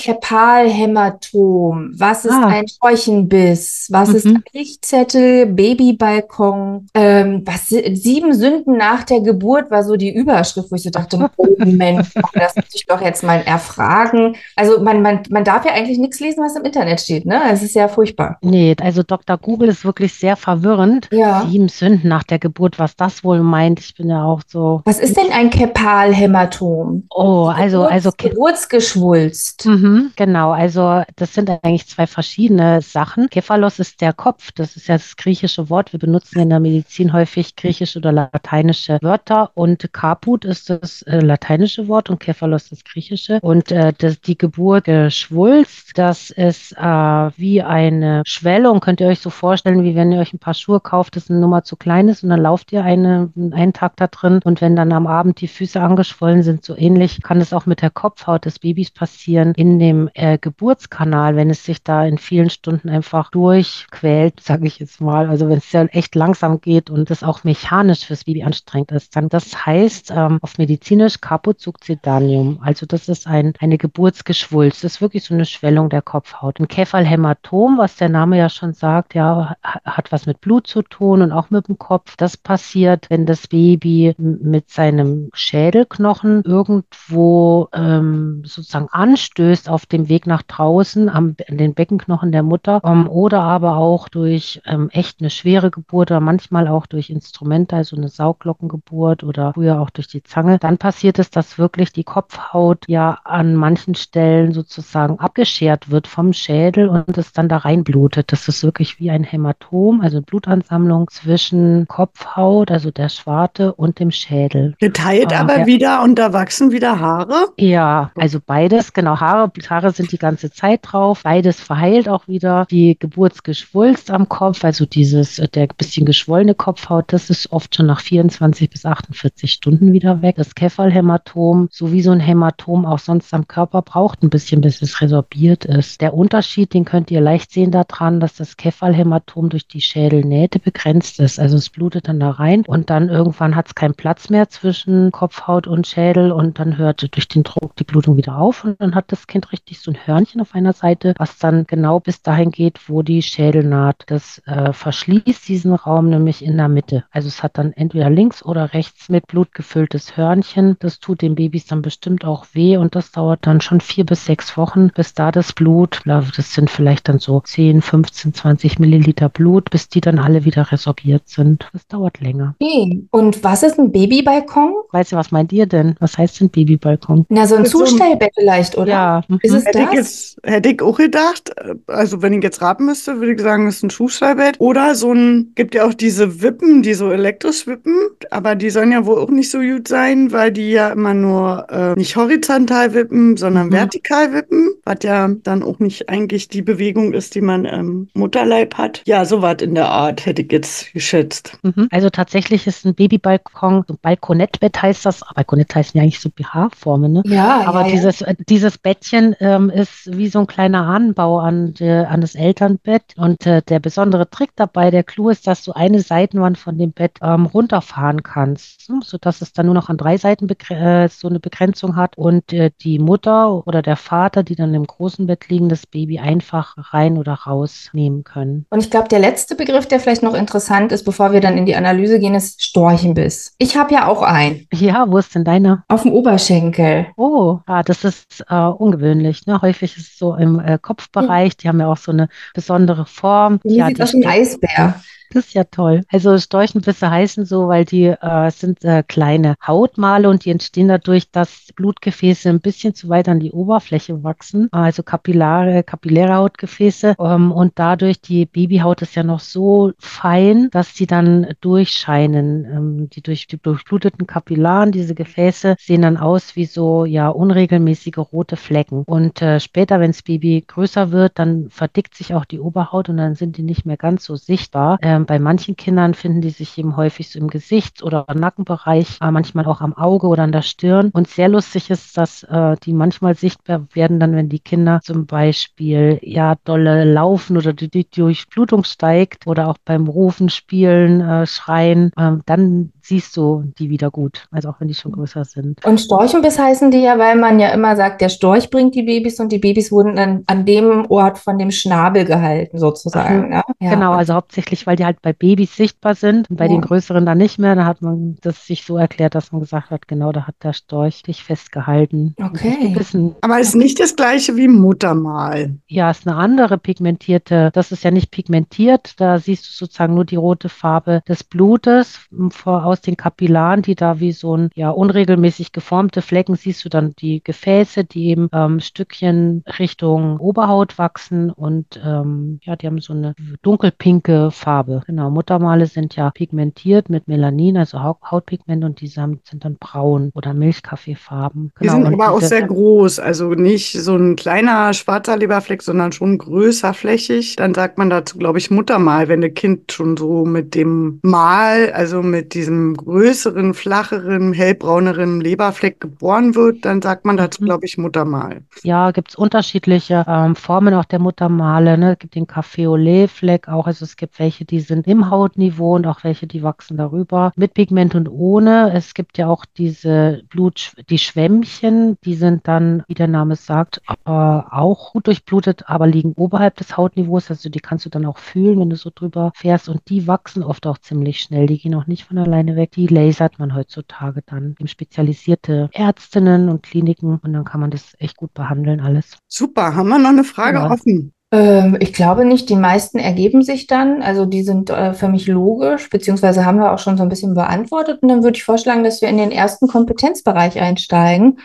Kepalhämatom, was ist Ah, ein Scheuchenbiss, was ist mhm. ein Lichtzettel, Babybalkon, ähm, was si- sieben Sünden nach der Geburt war so die Überschrift, wo ich so dachte, Moment, das muss ich doch jetzt mal erfragen. Also man, man, man darf ja eigentlich nichts lesen, was im Internet steht, ne? Es ist ja furchtbar. Nee, also Doktor Google ist wirklich sehr verwirrend. Ja. Sieben Sünden nach der Geburt, was das wohl meint. Ich bin ja auch so Was ist denn nicht. ein Kepalhämatom? Oh, Die also, also Geburts Geburtsgeschwulst. Mhm, genau, also das sind eigentlich zwei verschiedene Sachen. Kephalos ist der Kopf, das ist ja das griechische Wort. Wir benutzen in der Medizin häufig griechische oder lateinische Wörter und Caput ist das äh, lateinische Wort und Kephalos das griechische. Und äh, das, die Geburt Geschwulst, das ist äh, wie eine Schwellung, könnt ihr euch so vorstellen, wie wenn ihr euch ein paar Schuhe kauft, das eine Nummer zu klein ist und dann lauft ihr eine, einen Tag da drin und wenn dann am Abend die Füße angeschwollen sind, so ähnlich kann es auch mit der Kopfhaut des Babys passieren in dem äh, Geburtskanal, wenn es sich da in vielen Stunden einfach durchquält, sage ich jetzt mal. Also wenn es ja echt langsam geht und das auch mechanisch fürs Baby anstrengend ist, dann das heißt ähm, auf medizinisch Caput succedaneum. Also das ist ein, eine Geburtsgeschwulst. Das ist wirklich so eine Schwellung der Kopfhaut. Ein Kephalhämatom, was der Name ja schon sagt, ja, ha- hat was mit Blut zu tun und auch mit dem Kopf. Das passiert, wenn das Baby m- mit seinem Schädelknochen irgendwo ähm, sozusagen anstößt auf dem Weg nach draußen am, an den Beckenknochen der Mutter ähm, oder aber auch durch ähm, echt eine schwere Geburt oder manchmal auch durch Instrumente, also eine Sauglockengeburt oder früher auch durch die Zange. Dann passiert es, dass wirklich die Kopfhaut ja an manchen Stellen sozusagen abgeschert wird vom Schädel und es dann da reinblutet. Das ist wirklich wie ein Hämatom, also Blutansammlung zwischen Kopfhaut, also der Schwarte und dem Schädel. Geteilt Ähm, aber ja, wieder und da wachsen wieder Haare. ja, also beides, genau, Haare, Haare sind die ganze Zeit drauf, beides verheilt auch wieder. Die Geburtsgeschwulst am Kopf, also dieses, äh, der bisschen geschwollene Kopfhaut, das ist oft schon nach vierundzwanzig bis achtundvierzig Stunden wieder weg. Das Kephalhämatom, so wie so ein Hämatom auch sonst am Körper, braucht ein bisschen, bis es resorbiert ist. Der Unterschied, den könnt ihr leicht sehen daran, dass das Kephalhämatom durch die Schädelnähte begrenzt ist. Also es blutet dann da rein und dann irgendwann hat es keinen Platz mehr zwischen Kopfhaut und Schädel und dann hört durch den Druck die Blutung wieder auf und dann hat das Kind richtig so ein Hörnchen auf einer Seite, was dann genau bis dahin geht, wo die Schädelnaht das äh, verschließt, diesen Raum nämlich in der Mitte. Also es hat dann entweder links oder rechts mit Blut gefülltes Hörnchen. Das tut den Babys dann bestimmt auch weh und das dauert dann schon vier bis sechs Wochen, bis da das Blut, das sind vielleicht dann so zehn, fünfzehn, zwanzig Milliliter Blut, bis die dann alle wieder resorbiert sind. Das dauert länger. Okay. Und was ist ein Babybalkon? Weißt du, was meint ihr denn? Was heißt denn Babybalkon? Na, so ein Mit so einem Zustellbett vielleicht, oder? Ja, Ist mhm. es Hätte ich das? jetzt, hätte ich auch gedacht, äh, also wenn ich jetzt raten müsste, würde ich sagen, es ist ein Schuhschreibett. Oder so ein, gibt ja auch diese Wippen, die so elektrisch wippen, aber die sollen ja wohl auch nicht so gut sein, weil die ja immer nur äh, nicht horizontal wippen, sondern Mhm. vertikal wippen, was was ja dann auch nicht eigentlich die Bewegung ist, die man im Mutterleib hat. Ja, so was in der Art hätte ich jetzt geschätzt. Mhm. Also tatsächlich ist ein Babybalkon, so ein Balkonettbett heißt das. Balkonett heißen ja eigentlich so B H-Formen, ne? Ja, Aber ja, ja. dieses, äh, dieses Bettchen ähm, ist wie so ein kleiner Anbau an, äh, an das Elternbett. Und äh, der besondere Trick dabei, der Clou ist, dass du eine Seitenwand von dem Bett ähm, runterfahren kannst, ne? Sodass es dann nur noch an drei Seiten begre- äh, so eine Begrenzung hat und äh, die Mutter oder der Vater, die dann im großen Bett liegen, das Baby einfach rein oder rausnehmen können. Und ich glaube, der letzte Begriff, der vielleicht noch interessant ist, bevor wir dann in die Analyse gehen, ist Storchenbiss. Ich habe ja auch einen Ja, wo ist denn deiner? auf dem Oberschenkel. Oh, ja, das ist äh, ungewöhnlich, ne? Häufig ist es so im äh, Ja. Kopfbereich, die haben ja auch so eine besondere Form. Bei mir Ja, sieht die aus wie ein Sto Eisbär. Das ist ja toll. Also Storchenbisse heißen so, weil die äh, sind äh, kleine Hautmale und die entstehen dadurch, dass Blutgefäße ein bisschen zu weit an die Oberfläche wachsen, also kapillare, kapilläre Hautgefäße. Ähm, und dadurch, die Babyhaut ist ja noch so fein, dass sie dann durchscheinen. Ähm, die durch die durchbluteten Kapillaren, diese Gefäße, sehen dann aus wie so ja unregelmäßige rote Flecken. Und äh, später, wenn das Baby größer wird, dann verdickt sich auch die Oberhaut und dann sind die nicht mehr ganz so sichtbar. Ähm, bei manchen Kindern finden die sich eben häufig so im Gesichts- oder Nackenbereich, äh, manchmal auch am Auge oder an der Stirn. Und sehr lustig ist, dass äh, die manchmal sichtbar werden, dann wenn die Kinder zum Beispiel ja dolle laufen oder die, die Durchblutung steigt oder auch beim Rufen, Spielen, äh, Schreien, ähm, dann siehst du die wieder gut, also auch wenn die schon größer sind. Und Storchenbiss heißen die ja, weil man ja immer sagt, der Storch bringt die Babys und die Babys wurden dann an dem Ort von dem Schnabel gehalten, sozusagen. Mhm. Ne? Ja, Genau, und, also hauptsächlich, weil die halt bei Babys sichtbar sind und bei den ja, größeren dann nicht mehr. Da hat man das sich so erklärt, dass man gesagt hat, genau, da hat der Storch dich festgehalten und dich okay. gebissen. Aber ist nicht das gleiche wie Muttermal. Ja, ist eine andere pigmentierte, das ist ja nicht pigmentiert, da siehst du sozusagen nur die rote Farbe des Blutes m, vor, aus den Kapillaren, die da wie so ein, ja, unregelmäßig geformte Flecken, siehst du dann die Gefäße, die eben ähm, Stückchen Richtung Oberhaut wachsen und ähm, ja, die haben so eine dunkelpinke Farbe. Genau, Muttermale sind ja pigmentiert mit Melanin, also Haut Hautpigment und diese haben, sind dann braun oder Milchkaffeefarben. Die Genau, sind und aber auch diese sehr groß, also nicht so ein kleiner schwarzer Leberfleck, sondern schon größer flächig. Dann sagt man dazu, glaube ich, Muttermal, wenn ein Kind schon so mit dem Mal, also mit diesem größeren, flacheren, hellbrauneren Leberfleck geboren wird, dann sagt man dazu, mhm. glaube ich, Muttermal. Ja, gibt es unterschiedliche ähm, Formen auch der Muttermale. Ne? Es gibt den Café-au-lait-Fleck auch. Also es gibt welche, die sind im Hautniveau und auch welche, die wachsen darüber. Mit Pigment und ohne. Es gibt ja auch diese Blut, die Schwämmchen, die sind dann, wie der Name sagt, äh, auch gut durchblutet, aber liegen oberhalb des Hautniveaus. Also die kannst du dann auch fühlen, wenn du so drüber fährst. Und die wachsen oft auch ziemlich schnell. Die gehen auch nicht von alleine weg. Die lasert man heutzutage dann. Gibt spezialisierte Ärztinnen und Kliniken und dann kann man das echt gut behandeln alles. Super, haben wir noch eine Frage Ja. offen? Ähm, ich glaube nicht, die meisten ergeben sich dann. Also die sind äh, für mich logisch, beziehungsweise haben wir auch schon so ein bisschen beantwortet. Und dann würde ich vorschlagen, dass wir in den ersten Kompetenzbereich einsteigen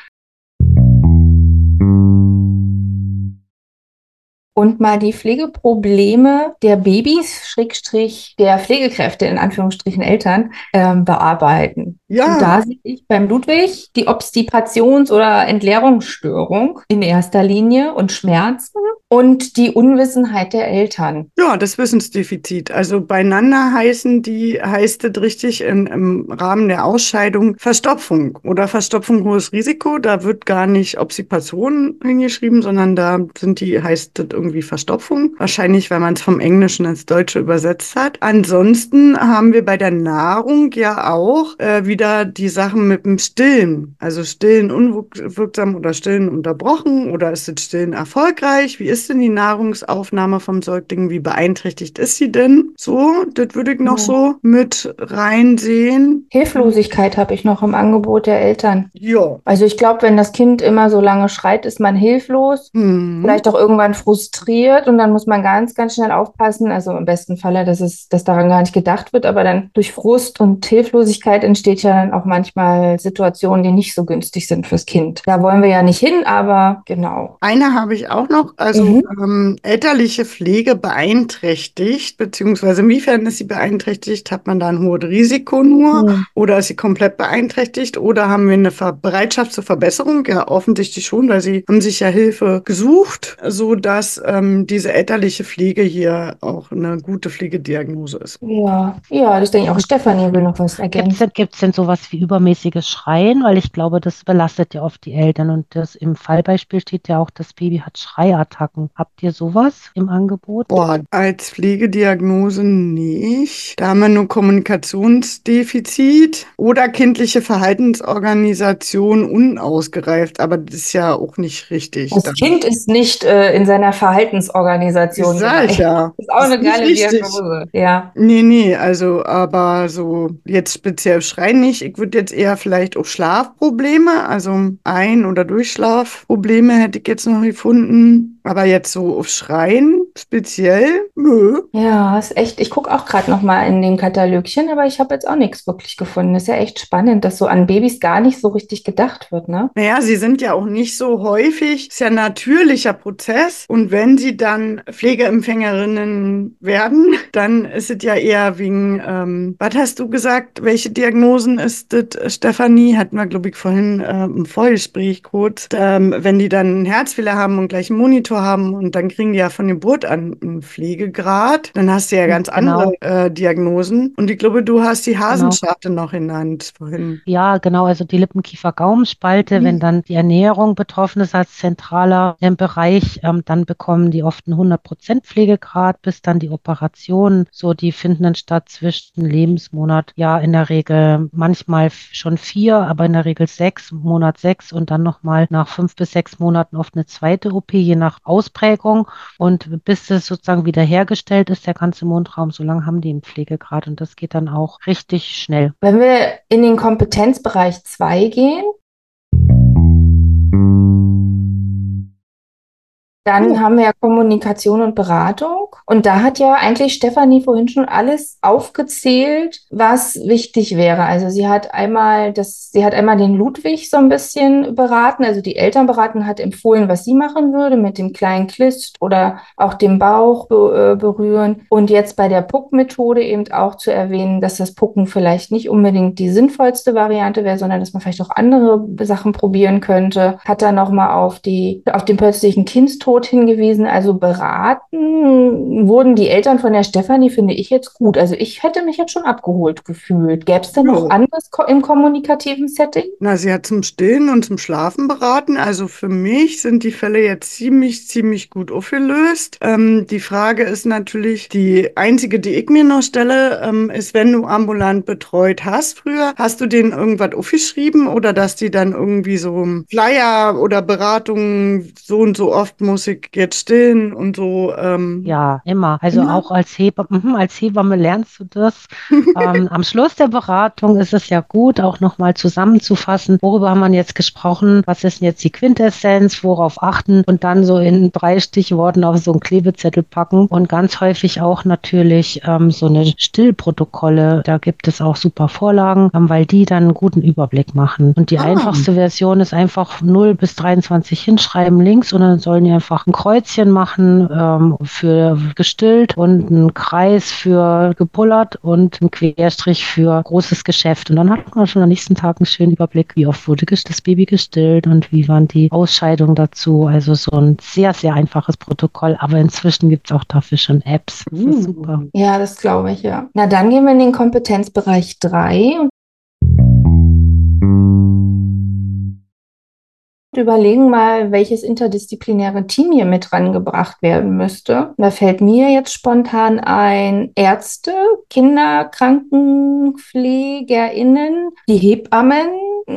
und mal die Pflegeprobleme der Babys, Schrägstrich der Pflegekräfte, in Anführungsstrichen Eltern, ähm, bearbeiten. Und Ja, da sehe ich beim Ludwig die Obstipations- oder Entleerungsstörung in erster Linie und Schmerzen und die Unwissenheit der Eltern. ja, das Wissensdefizit. Also beieinander heißen die, heißt es richtig in, im Rahmen der Ausscheidung Verstopfung oder Verstopfung hohes Risiko. Da wird gar nicht Obstipation hingeschrieben, sondern da sind die, heißt das irgendwie Verstopfung. Wahrscheinlich, weil man es vom Englischen ins Deutsche übersetzt hat. Ansonsten haben wir bei der Nahrung ja auch äh, wieder die Sachen mit dem Stillen. Also Stillen unwirksam oder Stillen unterbrochen oder ist das Stillen erfolgreich? Wie ist denn die Nahrungsaufnahme vom Säugling? Wie beeinträchtigt ist sie denn? So, das würde ich noch Ja. so mit reinsehen. Hilflosigkeit habe ich noch im Angebot der Eltern. Ja. Also ich glaube, wenn das Kind immer so lange schreit, ist man hilflos, Hm. vielleicht auch irgendwann frustriert und dann muss man ganz, ganz schnell aufpassen. Also im besten Falle, dass es, dass daran gar nicht gedacht wird, aber dann durch Frust und Hilflosigkeit entsteht ja dann auch manchmal Situationen, die nicht so günstig sind fürs Kind. Da wollen wir ja nicht hin, aber genau. Eine habe ich auch noch, also Mhm. ähm, elterliche Pflege beeinträchtigt, beziehungsweise inwiefern ist sie beeinträchtigt? Hat man da ein hohes Risiko nur Hm. oder ist sie komplett beeinträchtigt oder haben wir eine Ver Bereitschaft zur Verbesserung? Ja, offensichtlich schon, weil sie haben sich ja Hilfe gesucht, so dass ähm, diese elterliche Pflege hier auch eine gute Pflegediagnose ist. Ja, ja, das denke ich auch. Stefanie will noch was Gibt es ergänzen. denn, gibt's denn sowas wie übermäßiges Schreien? Weil ich glaube, das belastet ja oft die Eltern. Und das im Fallbeispiel steht ja auch, das Baby hat Schreiattacken. Habt ihr sowas im Angebot? Boah, als Pflegediagnose nicht. Da haben wir nur Kommunikationsdefizit oder kindliche Verhaltensorganisation unausgereift, aber das ist ja auch nicht richtig. Das Dann Kind ist nicht äh, in seiner Verhaltensorganisation sage ich gereift. ja. Das ist auch Das ist eine nicht geile richtig. Diagnose. Ja. Nee, nee, also, aber so jetzt speziell Schreien nicht. Ich würde jetzt eher vielleicht auch Schlafprobleme, also Ein- oder Durchschlafprobleme hätte ich jetzt noch gefunden. Aber jetzt so auf Schreien speziell, nö. Ja, ist echt. Ich gucke auch gerade noch mal in den Katalogchen, aber ich habe jetzt auch nichts wirklich gefunden. Ist ja echt spannend, dass so an Babys gar nicht so richtig gedacht wird, ne? Naja, sie sind ja auch nicht so häufig. Ist ja ein natürlicher Prozess. Und wenn sie dann Pflegeempfängerinnen werden, dann ist es ja eher wegen, ähm, was hast du gesagt? Welche Diagnosen ist das, Stefanie? Hatten wir, glaube ich, vorhin äh, im Vorgespräch kurz. Ähm, wenn die dann einen Herzfehler haben und gleich einen Monitor haben und dann kriegen die ja von Geburt an einen Pflegegrad, dann hast du ja ganz andere Genau, äh, Diagnosen. Und ich glaube, du hast die genau. Hasenscharte noch genannt vorhin. Ja, genau, also die Lippenkiefer-Gaumenspalte, wenn dann die Ernährung betroffen ist als zentraler ähm, Bereich, ähm, dann bekommen die oft einen hundert Prozent Pflegegrad, bis dann die Operationen, so die finden dann statt zwischen Lebensmonat, ja in der Regel manchmal f- schon vier, aber in der Regel sechs, Monat sechs und dann nochmal nach fünf bis sechs Monaten oft eine zweite O P, je nach Ausprägung. Und bis das sozusagen wiederhergestellt ist, der ganze Mundraum, so lange haben die einen Pflegegrad und das geht dann auch richtig schnell. Wenn wir in den Kompetenzbereich zwei gehen, dann Oh. haben wir ja Kommunikation und Beratung. Und da hat ja eigentlich Stefanie vorhin schon alles aufgezählt, was wichtig wäre. Also sie hat einmal das, sie hat einmal den Ludwig so ein bisschen beraten, also die Eltern beraten, hat empfohlen, was sie machen würde mit dem kleinen Klist oder auch dem Bauch be äh, berühren. Und jetzt bei der Puck-Methode eben auch zu erwähnen, dass das Pucken vielleicht nicht unbedingt die sinnvollste Variante wäre, sondern dass man vielleicht auch andere Sachen probieren könnte. Hat dann nochmal auf die, auf den plötzlichen Kindstod hingewiesen, also beraten wurden die Eltern von der Stefanie, finde ich jetzt gut. Also ich hätte mich jetzt schon abgeholt gefühlt. Gäbe es denn noch Ja. anderes ko im kommunikativen Setting? Na, sie hat zum Stillen und zum Schlafen beraten. Also für mich sind die Fälle jetzt ziemlich, ziemlich gut aufgelöst. Ähm, die Frage ist natürlich, die einzige, die ich mir noch stelle, ähm, ist, wenn du ambulant betreut hast früher, hast du denen irgendwas aufgeschrieben oder dass die dann irgendwie so Flyer oder Beratungen, so und so oft muss ich jetzt stillen und so, ähm, Ja, immer. Also immer? auch als Hebamme, mhm, als Hebamme lernst du das. Ähm, am Schluss der Beratung ist es ja gut, auch nochmal zusammenzufassen, worüber haben wir jetzt gesprochen, was ist denn jetzt die Quintessenz, worauf achten und dann so in drei Stichworten auf so einen Klebezettel packen und ganz häufig auch natürlich ähm, so eine Stillprotokolle. Da gibt es auch super Vorlagen, ähm, weil die dann einen guten Überblick machen. Und die Ah, einfachste Version ist einfach null bis dreiundzwanzig hinschreiben links und dann sollen die einfach ein Kreuzchen machen ähm, für gestillt und einen Kreis für gepullert und einen Querstrich für großes Geschäft. Und dann hat man schon am nächsten Tag einen schönen Überblick, wie oft wurde ges- das Baby gestillt und wie waren die Ausscheidungen dazu. Also so ein sehr, sehr einfaches Protokoll. Aber inzwischen gibt es auch dafür schon Apps. Das ist super. uh. Ja, das glaube ich, ja. Na, dann gehen wir in den Kompetenzbereich drei und überlegen mal, welches interdisziplinäre Team hier mit rangebracht werden müsste. Da fällt mir jetzt spontan ein Ärzte, Kinderkrankenpflegerinnen, die Hebammen,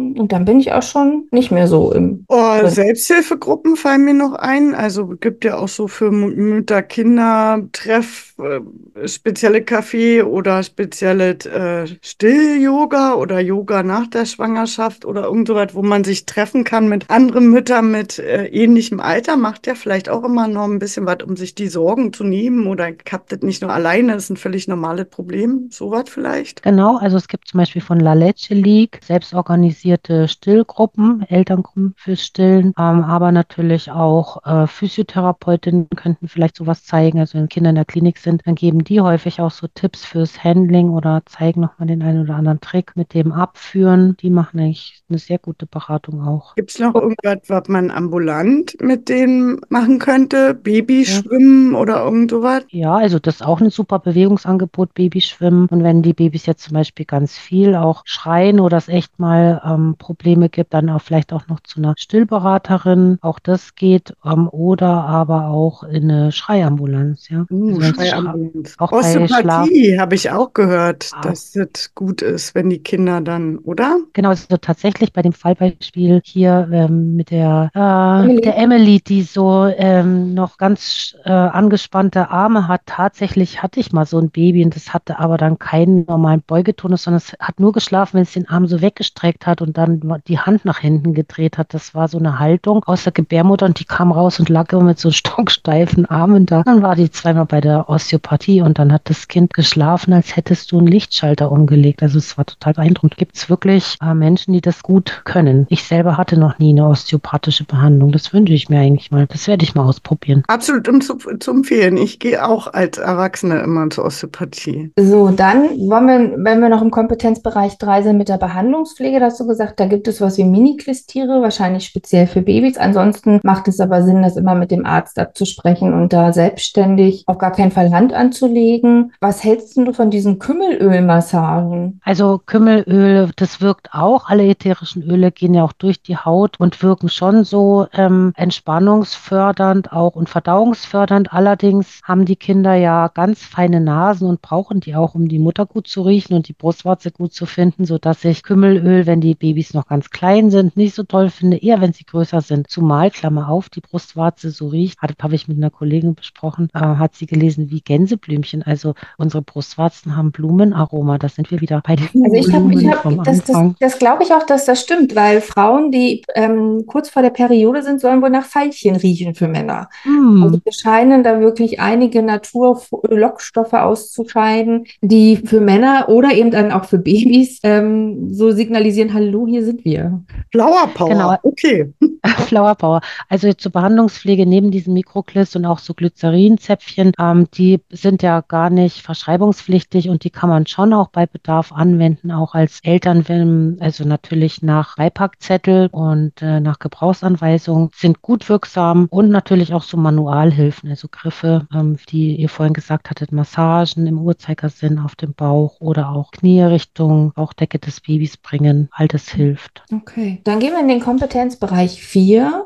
Mhm. Und dann bin ich auch schon nicht mehr so im Oh, drin. Selbsthilfegruppen fallen mir noch ein. Also gibt ja auch so für Mu- Mütter, Kinder, Treff, äh, spezielle Café oder spezielle äh, Still-Yoga oder Yoga nach der Schwangerschaft oder irgend so was, wo man sich treffen kann mit anderen Müttern mit äh, ähnlichem Alter. Macht ja vielleicht auch immer noch ein bisschen was, um sich die Sorgen zu nehmen. Oder ich hab das nicht nur alleine, das ist ein völlig normales Problem. So was vielleicht. Genau, also es gibt zum Beispiel von La Leche League selbstorganisierte Stillgruppen, Elterngruppen fürs Stillen, ähm, aber natürlich auch äh, Physiotherapeutinnen könnten vielleicht sowas zeigen. Also wenn Kinder in der Klinik sind, dann geben die häufig auch so Tipps fürs Handling oder zeigen nochmal den einen oder anderen Trick mit dem Abführen. Die machen eigentlich eine sehr gute Beratung auch. Gibt es noch irgendwas, was man ambulant mit denen machen könnte? Ja. Babyschwimmen oder irgend sowas? Ja, also das ist auch ein super Bewegungsangebot, Babyschwimmen. Und wenn die Babys jetzt zum Beispiel ganz viel auch schreien oder es echt mal ähm, Probleme gibt, dann auch vielleicht auch noch zu einer Stillberaterin. Auch das geht. Ähm, oder aber auch in eine Schreiambulanz, ja. Uh, Also wenn es schra Schreiambulanz. auch bei Schlaf. Osteopathie habe ich auch gehört, Ah, dass das gut ist, wenn die Kinder dann, oder? genau, also tatsächlich bei dem Fallbeispiel hier ähm, mit der, äh, Emily? der Emily, die so ähm, noch ganz äh, angespannte Arme hat. Tatsächlich hatte ich mal so ein Baby und das hatte aber dann keinen normalen Beugetonus, sondern es hat nur geschlafen, wenn es den Arm so weggestreckt hat und dann die Hand nach hinten gedreht hat. Das war so eine Haltung aus der Gebärmutter und die kam raus und lag immer mit so stocksteifen Armen da. Dann war die zweimal bei der Osteopathie und dann hat das Kind geschlafen, als hättest du einen Lichtschalter umgelegt. Also es war total beeindruckend. Gibt es wirklich äh, Menschen, die das gut können? Ich selber hatte noch nie eine osteopathische Behandlung. Das wünsche ich mir eigentlich mal. Das werde ich mal ausprobieren. Absolut um zu, zu empfehlen. Ich gehe auch als Erwachsene immer zur Osteopathie. So, dann wollen wir, wenn wir noch im Kompetenzbereich drei sind mit der Behandlungspflege, da hast du gesagt, da gibt es was wie Mini-Klistiere, wahrscheinlich speziell für Babys. Ansonsten macht es aber Sinn, das immer mit dem Arzt abzusprechen und da selbstständig auf gar keinen Fall Hand anzulegen. Was hältst du von diesen Kümmelölmassagen? Also Kümmelöl, das wirkt auch. Alle ätherischen Öle gehen ja auch durch die Haut und wirken schon so ähm, entspannungsfördernd auch und verdauungsfördernd. Allerdings haben die Kinder ja ganz feine Nasen und brauchen die auch, um die Mutter gut zu riechen und die Brustwarze gut zu finden, sodass ich Kümmelöl, wenn die Babys noch ganz klein sind, nicht so toll finde, eher wenn sie größer sind. Zumal, Klammer auf, die Brustwarze so riecht. Das habe ich mit einer Kollegin besprochen, äh, hat sie gelesen wie Gänseblümchen. Also unsere Brustwarzen haben Blumenaroma. Da sind wir wieder bei den Also ich habe, ich Blumen habe, vom das, das, Anfang. das glaube ich auch, dass das stimmt, weil Frauen, die ähm, kurz vor der Periode sind, sollen wohl nach Veilchen riechen für Männer. Also Hm, wir scheinen da wirklich einige Naturlockstoffe auszuscheiden, die für Männer oder eben dann auch für Babys ähm, so signalisieren, hallo, hier sind wir. Flower genau. Power, okay. Flower Power. Also jetzt zur Behandlungspflege neben diesen Mikrokliss und auch so Glycerinzäpfchen, ähm, die sind ja gar nicht verschreibungspflichtig und die kann man schon auch bei Bedarf anwenden, auch als Eltern, wenn, also natürlich nach Beipackzettel und äh, nach Gebrauchsanweisung, sind gut wirksam und natürlich auch so Manualhilfen, also Griffe, ähm, die ihr vorhin gesagt hattet, Massagen im Uhrzeigersinn auf dem Bauch oder auch Knie Richtung Bauchdecke des Babys bringen. All das hilft. Okay, dann gehen wir in den Kompetenzbereich vier.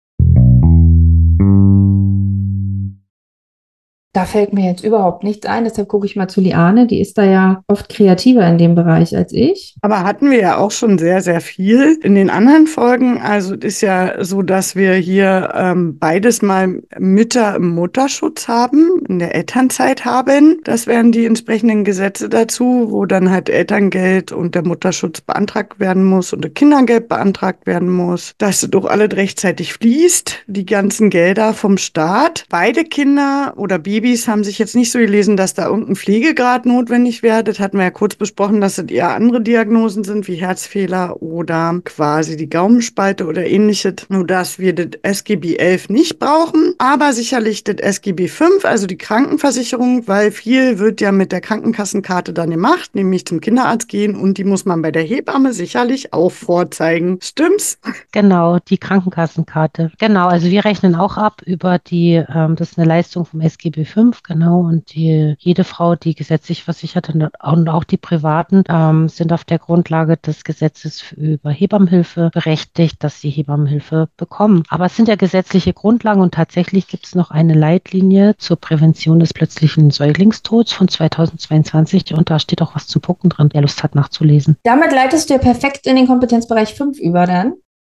Da fällt mir jetzt überhaupt nichts ein, deshalb gucke ich mal zu Liane. Die ist da ja oft kreativer in dem Bereich als ich. Aber hatten wir ja auch schon sehr, sehr viel in den anderen Folgen. Also es ist ja so, dass wir hier ähm, beides mal Mütter im Mutterschutz haben, in der Elternzeit haben. Das wären die entsprechenden Gesetze dazu, wo dann halt Elterngeld und der Mutterschutz beantragt werden muss und das Kindergeld beantragt werden muss, dass es doch alles rechtzeitig fließt, die ganzen Gelder vom Staat. Beide Kinder oder Babys haben sich jetzt nicht so gelesen, dass da irgendein Pflegegrad notwendig wäre. Das hatten wir ja kurz besprochen, dass das eher andere Diagnosen sind, wie Herzfehler oder quasi die Gaumenspalte oder ähnliches. Nur dass wir das S G B elf nicht brauchen, aber sicherlich das S G B fünf, also die Krankenversicherung, weil viel wird ja mit der Krankenkassenkarte dann gemacht, nämlich zum Kinderarzt gehen und die muss man bei der Hebamme sicherlich auch vorzeigen. Stimmt's? Genau, die Krankenkassenkarte. Genau, also wir rechnen auch ab über die, ähm, das ist eine Leistung vom S G B fünf. fünf, genau. Und die, jede Frau, die gesetzlich versichert ist und auch die Privaten, ähm, sind auf der Grundlage des Gesetzes über Hebammenhilfe berechtigt, dass sie Hebammenhilfe bekommen. Aber es sind ja gesetzliche Grundlagen und tatsächlich gibt es noch eine Leitlinie zur Prävention des plötzlichen Säuglingstods von zweitausendzweiundzwanzig und da steht auch was zum Pucken drin, wer Lust hat nachzulesen. Damit leitest du ja perfekt in den Kompetenzbereich fünf über dann.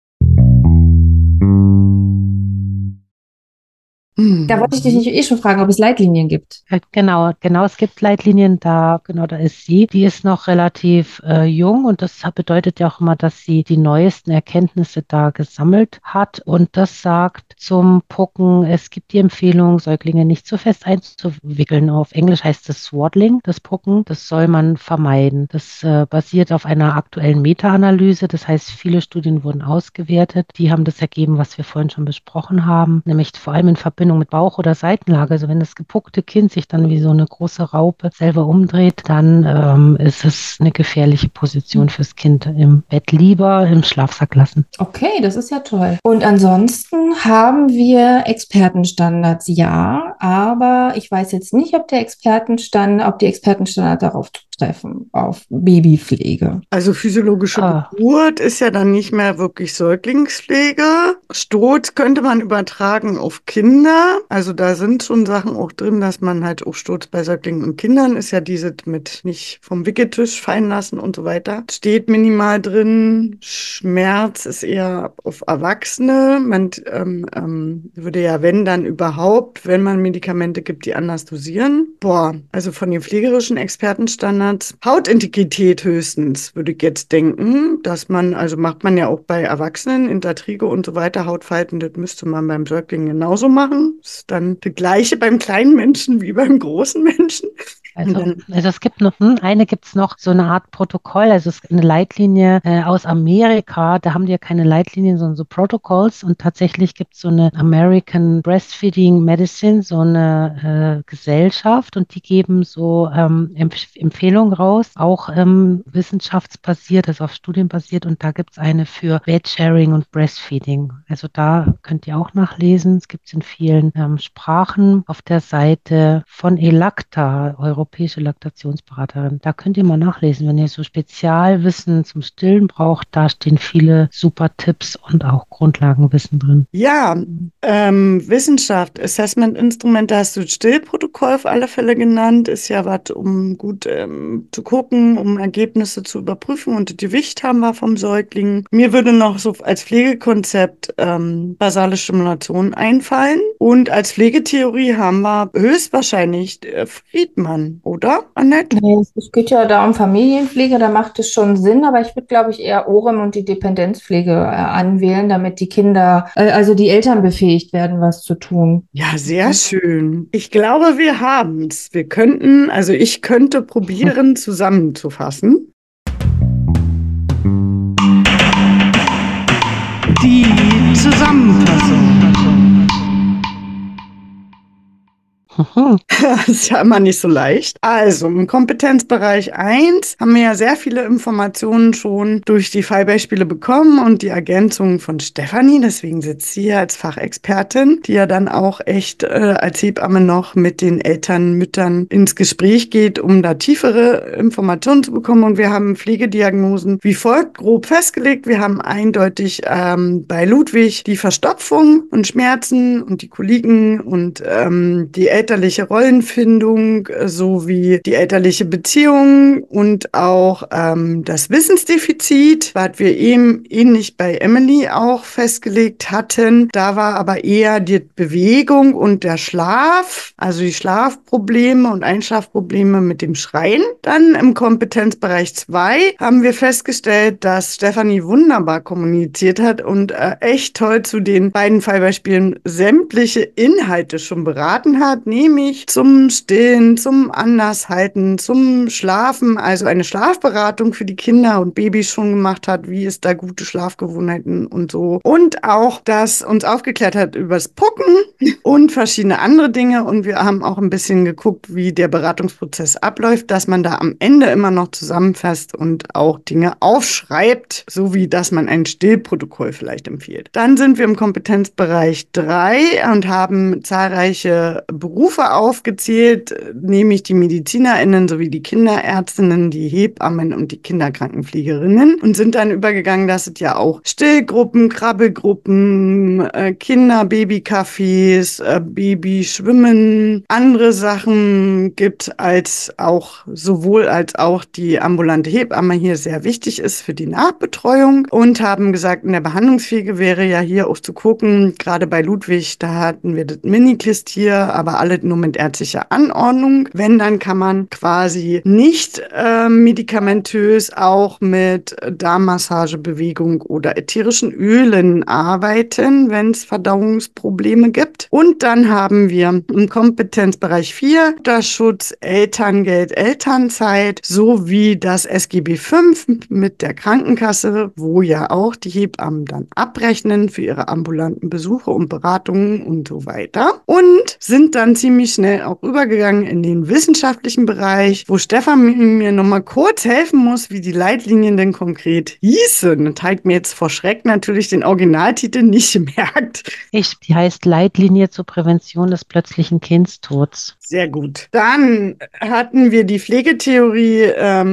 Da wollte ich dich nicht eh schon fragen, ob es Leitlinien gibt. Äh, Genau, genau, es gibt Leitlinien, da, genau, da ist sie. Die ist noch relativ äh, jung und das hat- bedeutet ja auch immer, dass sie die neuesten Erkenntnisse da gesammelt hat. Und das sagt zum Pucken, es gibt die Empfehlung, Säuglinge nicht zu fest einzuwickeln. Auf Englisch heißt es Swaddling, das Pucken. Das soll man vermeiden. Das äh, basiert auf einer aktuellen Meta-Analyse. Das heißt, viele Studien wurden ausgewertet. Die haben das ergeben, was wir vorhin schon besprochen haben, nämlich vor allem in Verbindung mit Bauch- oder Seitenlage. Also wenn das gepuckte Kind sich dann wie so eine große Raupe selber umdreht, dann ähm, ist es eine gefährliche Position fürs Kind. Im Bett lieber im Schlafsack lassen. Okay, das ist ja toll. Und ansonsten haben wir Expertenstandards, ja, aber ich weiß jetzt nicht, ob der Expertenstand, ob die Expertenstandards darauf zutreffen, auf Babypflege. Also physiologische Ah, Geburt ist ja dann nicht mehr wirklich Säuglingspflege. Stot könnte man übertragen auf Kinder. Also da sind schon Sachen auch drin, dass man halt auch Stot bei Säuglingen und Kindern ist ja diese mit nicht vom Wickeltisch fallen lassen und so weiter. Steht minimal drin. Schmerz ist eher auf Erwachsene. Man ähm, ähm, würde ja, wenn dann überhaupt, wenn man Medikamente gibt, die anders dosieren. Boah, also von den pflegerischen Expertenstandards, Hautintegrität höchstens, würde ich jetzt denken, dass man, also macht man ja auch bei Erwachsenen, Intertrigo und so weiter, Hautfalten, das müsste man beim Säugling genauso machen. Das ist dann das Gleiche beim kleinen Menschen wie beim großen Menschen. Und Also, dann, also es gibt noch, hm, eine gibt es noch, so eine Art Protokoll, also es ist eine Leitlinie äh, aus Amerika, da haben die ja keine Leitlinien, sondern so Protocolls und tatsächlich gibt es so eine American Breastfeeding Medicine, so eine äh, Gesellschaft und die geben so ähm, Empf Empfehlungen raus, auch ähm, wissenschaftsbasiert, also auf Studien basiert und da gibt es eine für Bedsharing und Breastfeeding. Also da könnt ihr auch nachlesen, es gibt es in vielen ähm, Sprachen auf der Seite von Elacta, europäische Laktationsberaterin. Da könnt ihr mal nachlesen, wenn ihr so Spezialwissen zum Stillen braucht. Da stehen viele super Tipps und auch Grundlagenwissen drin. ja, ähm, Wissenschaft, Assessment-Instrumente hast du Stillprotokoll auf alle Fälle genannt, ist ja was, um gut ähm, zu gucken, um Ergebnisse zu überprüfen und das Gewicht haben wir vom Säugling. Mir würde noch so als Pflegekonzept ähm, basale Stimulation einfallen und als Pflegetheorie haben wir höchstwahrscheinlich äh, Friedmann, oder, Annette? Nee, es geht ja da um Familienpflege, da macht es schon Sinn, aber ich würde, glaube ich, eher O R E M und die Dependenzpflege äh, anwählen, damit die Kinder, äh, also die Eltern befähigt werden, was zu tun. Ja, sehr schön. Ich glaube, wir haben's. Wir könnten, also ich könnte probieren, zusammenzufassen. Die Zusammenfassung. Das ist ja immer nicht so leicht. Also im Kompetenzbereich eins haben wir ja sehr viele Informationen schon durch die Fallbeispiele bekommen und die Ergänzungen von Stefanie. Deswegen sitzt sie hier als Fachexpertin, die ja dann auch echt äh, als Hebamme noch mit den Eltern, Müttern ins Gespräch geht, um da tiefere Informationen zu bekommen. Und wir haben Pflegediagnosen wie folgt grob festgelegt. Wir haben eindeutig ähm, bei Ludwig die Verstopfung und Schmerzen und die Koliken und ähm, die elterliche Rollenfindung äh, sowie die elterliche Beziehung und auch ähm, das Wissensdefizit, was wir eben ähnlich bei Emily auch festgelegt hatten. Da war aber eher die Bewegung und der Schlaf, also die Schlafprobleme und Einschlafprobleme mit dem Schreien. Dann im Kompetenzbereich zwei haben wir festgestellt, dass Stefanie wunderbar kommuniziert hat und äh, echt toll zu den beiden Fallbeispielen sämtliche Inhalte schon beraten hat, nämlich zum Stillen, zum Andershalten, zum Schlafen, also eine Schlafberatung für die Kinder und Babys schon gemacht hat, wie ist da gute Schlafgewohnheiten und so. Und auch, dass uns aufgeklärt hat über das Pucken und verschiedene andere Dinge. Und wir haben auch ein bisschen geguckt, wie der Beratungsprozess abläuft, dass man da am Ende immer noch zusammenfasst und auch Dinge aufschreibt, so wie dass man ein Stillprotokoll vielleicht empfiehlt. Dann sind wir im Kompetenzbereich drei und haben zahlreiche Berufe Berufe aufgezählt, nämlich die MedizinerInnen sowie die Kinderärztinnen, die Hebammen und die Kinderkrankenpflegerinnen und sind dann übergegangen, dass es ja auch Stillgruppen, Krabbelgruppen, äh, Kinder, Babycafés, äh, Babyschwimmen, andere Sachen gibt, als auch sowohl als auch die ambulante Hebamme hier sehr wichtig ist für die Nachbetreuung und haben gesagt, in der Behandlungspflege wäre ja hier auch zu gucken, gerade bei Ludwig, da hatten wir das Minikist hier, aber alle nur mit ärztlicher Anordnung. Wenn, dann kann man quasi nicht äh, medikamentös auch mit Darmmassage, Bewegung oder ätherischen Ölen arbeiten, wenn es Verdauungsprobleme gibt. Und dann haben wir im Kompetenzbereich vier das Schutz Elterngeld, Elternzeit sowie das S G B fünf mit der Krankenkasse, wo ja auch die Hebammen dann abrechnen für ihre ambulanten Besuche und Beratungen und so weiter. Und sind dann ziemlich schnell auch übergegangen in den wissenschaftlichen Bereich, wo Stefan mir nochmal kurz helfen muss, wie die Leitlinien denn konkret hießen. Und hat mir jetzt vor Schreck natürlich den Originaltitel nicht gemerkt. Ich, die heißt Leitlinie zur Prävention des plötzlichen Kindstods. Sehr gut. Dann hatten wir die Pflegetheorie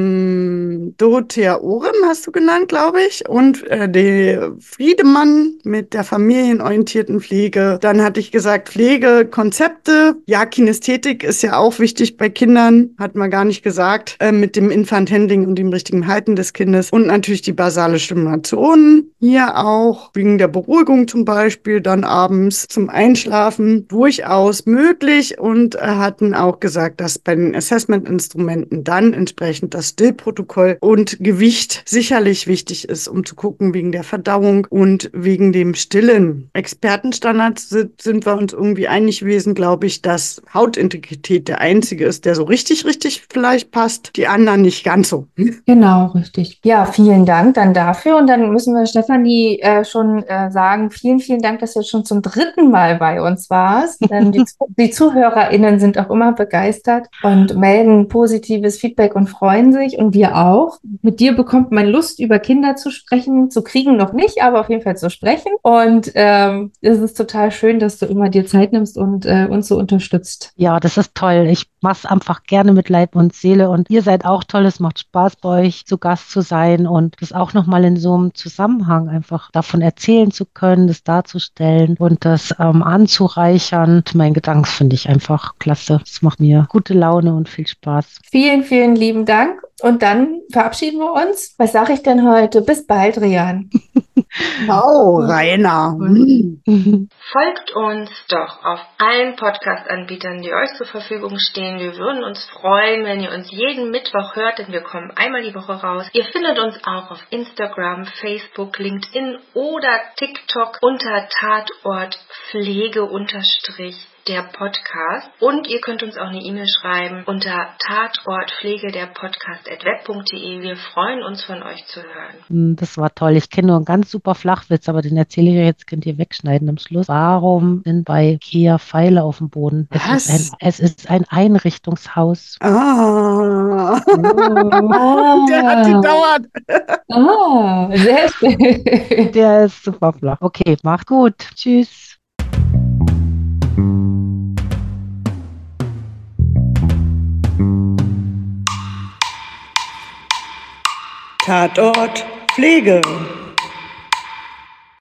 ähm, Dorothea Orem, hast du genannt, glaube ich, und äh, die Friedemann mit der familienorientierten Pflege. Dann hatte ich gesagt, Pflegekonzepte. Ja, Kinästhetik ist ja auch wichtig bei Kindern, hat man gar nicht gesagt, äh, mit dem Infant-Handling und dem richtigen Halten des Kindes. Und natürlich die basale Stimulation. Hier auch wegen der Beruhigung zum Beispiel, dann abends zum Einschlafen durchaus möglich und äh, hatten auch gesagt, dass bei den Assessment-Instrumenten dann entsprechend das Stillprotokoll und Gewicht sicherlich wichtig ist, um zu gucken wegen der Verdauung und wegen dem Stillen. Expertenstandards sind, sind wir uns irgendwie einig gewesen, glaube ich, dass Hautintegrität der einzige ist, der so richtig, richtig vielleicht passt, die anderen nicht ganz so. Genau, richtig. Ja, vielen Dank dann dafür. Und dann müssen wir Stefanie äh, schon äh, sagen, vielen, vielen Dank, dass du jetzt schon zum dritten Mal bei uns warst. Denn die, die ZuhörerInnen sind auch immer begeistert und melden positives Feedback und freuen sich. Und wir auch. Mit dir bekommt man Lust, über Kinder zu sprechen, zu kriegen noch nicht, aber auf jeden Fall zu sprechen. Und ähm, es ist total schön, dass du immer dir Zeit nimmst und äh, uns so unterstützt. Ja, das ist toll. Ich mache es einfach gerne mit Leib und Seele und ihr seid auch toll. Es macht Spaß, bei euch zu Gast zu sein und das auch nochmal in so einem Zusammenhang einfach davon erzählen zu können, das darzustellen und das ähm, anzureichern. Mein Gedanke finde ich einfach klasse. Es macht mir gute Laune und viel Spaß. Vielen, vielen lieben Dank. Und dann verabschieden wir uns. Was sage ich denn heute? Bis bald, Rian. Oh, Rainer. Mm. Folgt uns doch auf allen Podcast-Anbietern, die euch zur Verfügung stehen. Wir würden uns freuen, wenn ihr uns jeden Mittwoch hört, denn wir kommen einmal die Woche raus. Ihr findet uns auch auf Instagram, Facebook, LinkedIn oder TikTok unter Tatort Pflege unterstrich der Podcast. Und ihr könnt uns auch eine E-Mail schreiben unter tatortpflege der Podcast at web punkt de. Wir freuen uns, von euch zu hören. Das war toll. Ich kenne nur einen ganz super Flachwitz, aber den erzähle ich euch jetzt, könnt ihr wegschneiden am Schluss. Warum sind bei Ikea Pfeile auf dem Boden? Es Was? ist ein, es ist ein Einrichtungshaus. Ah. Oh. Der hat gedauert. Ah, sehr schön. Der ist super flach. Okay, macht gut. Tschüss. Tatort Pflege.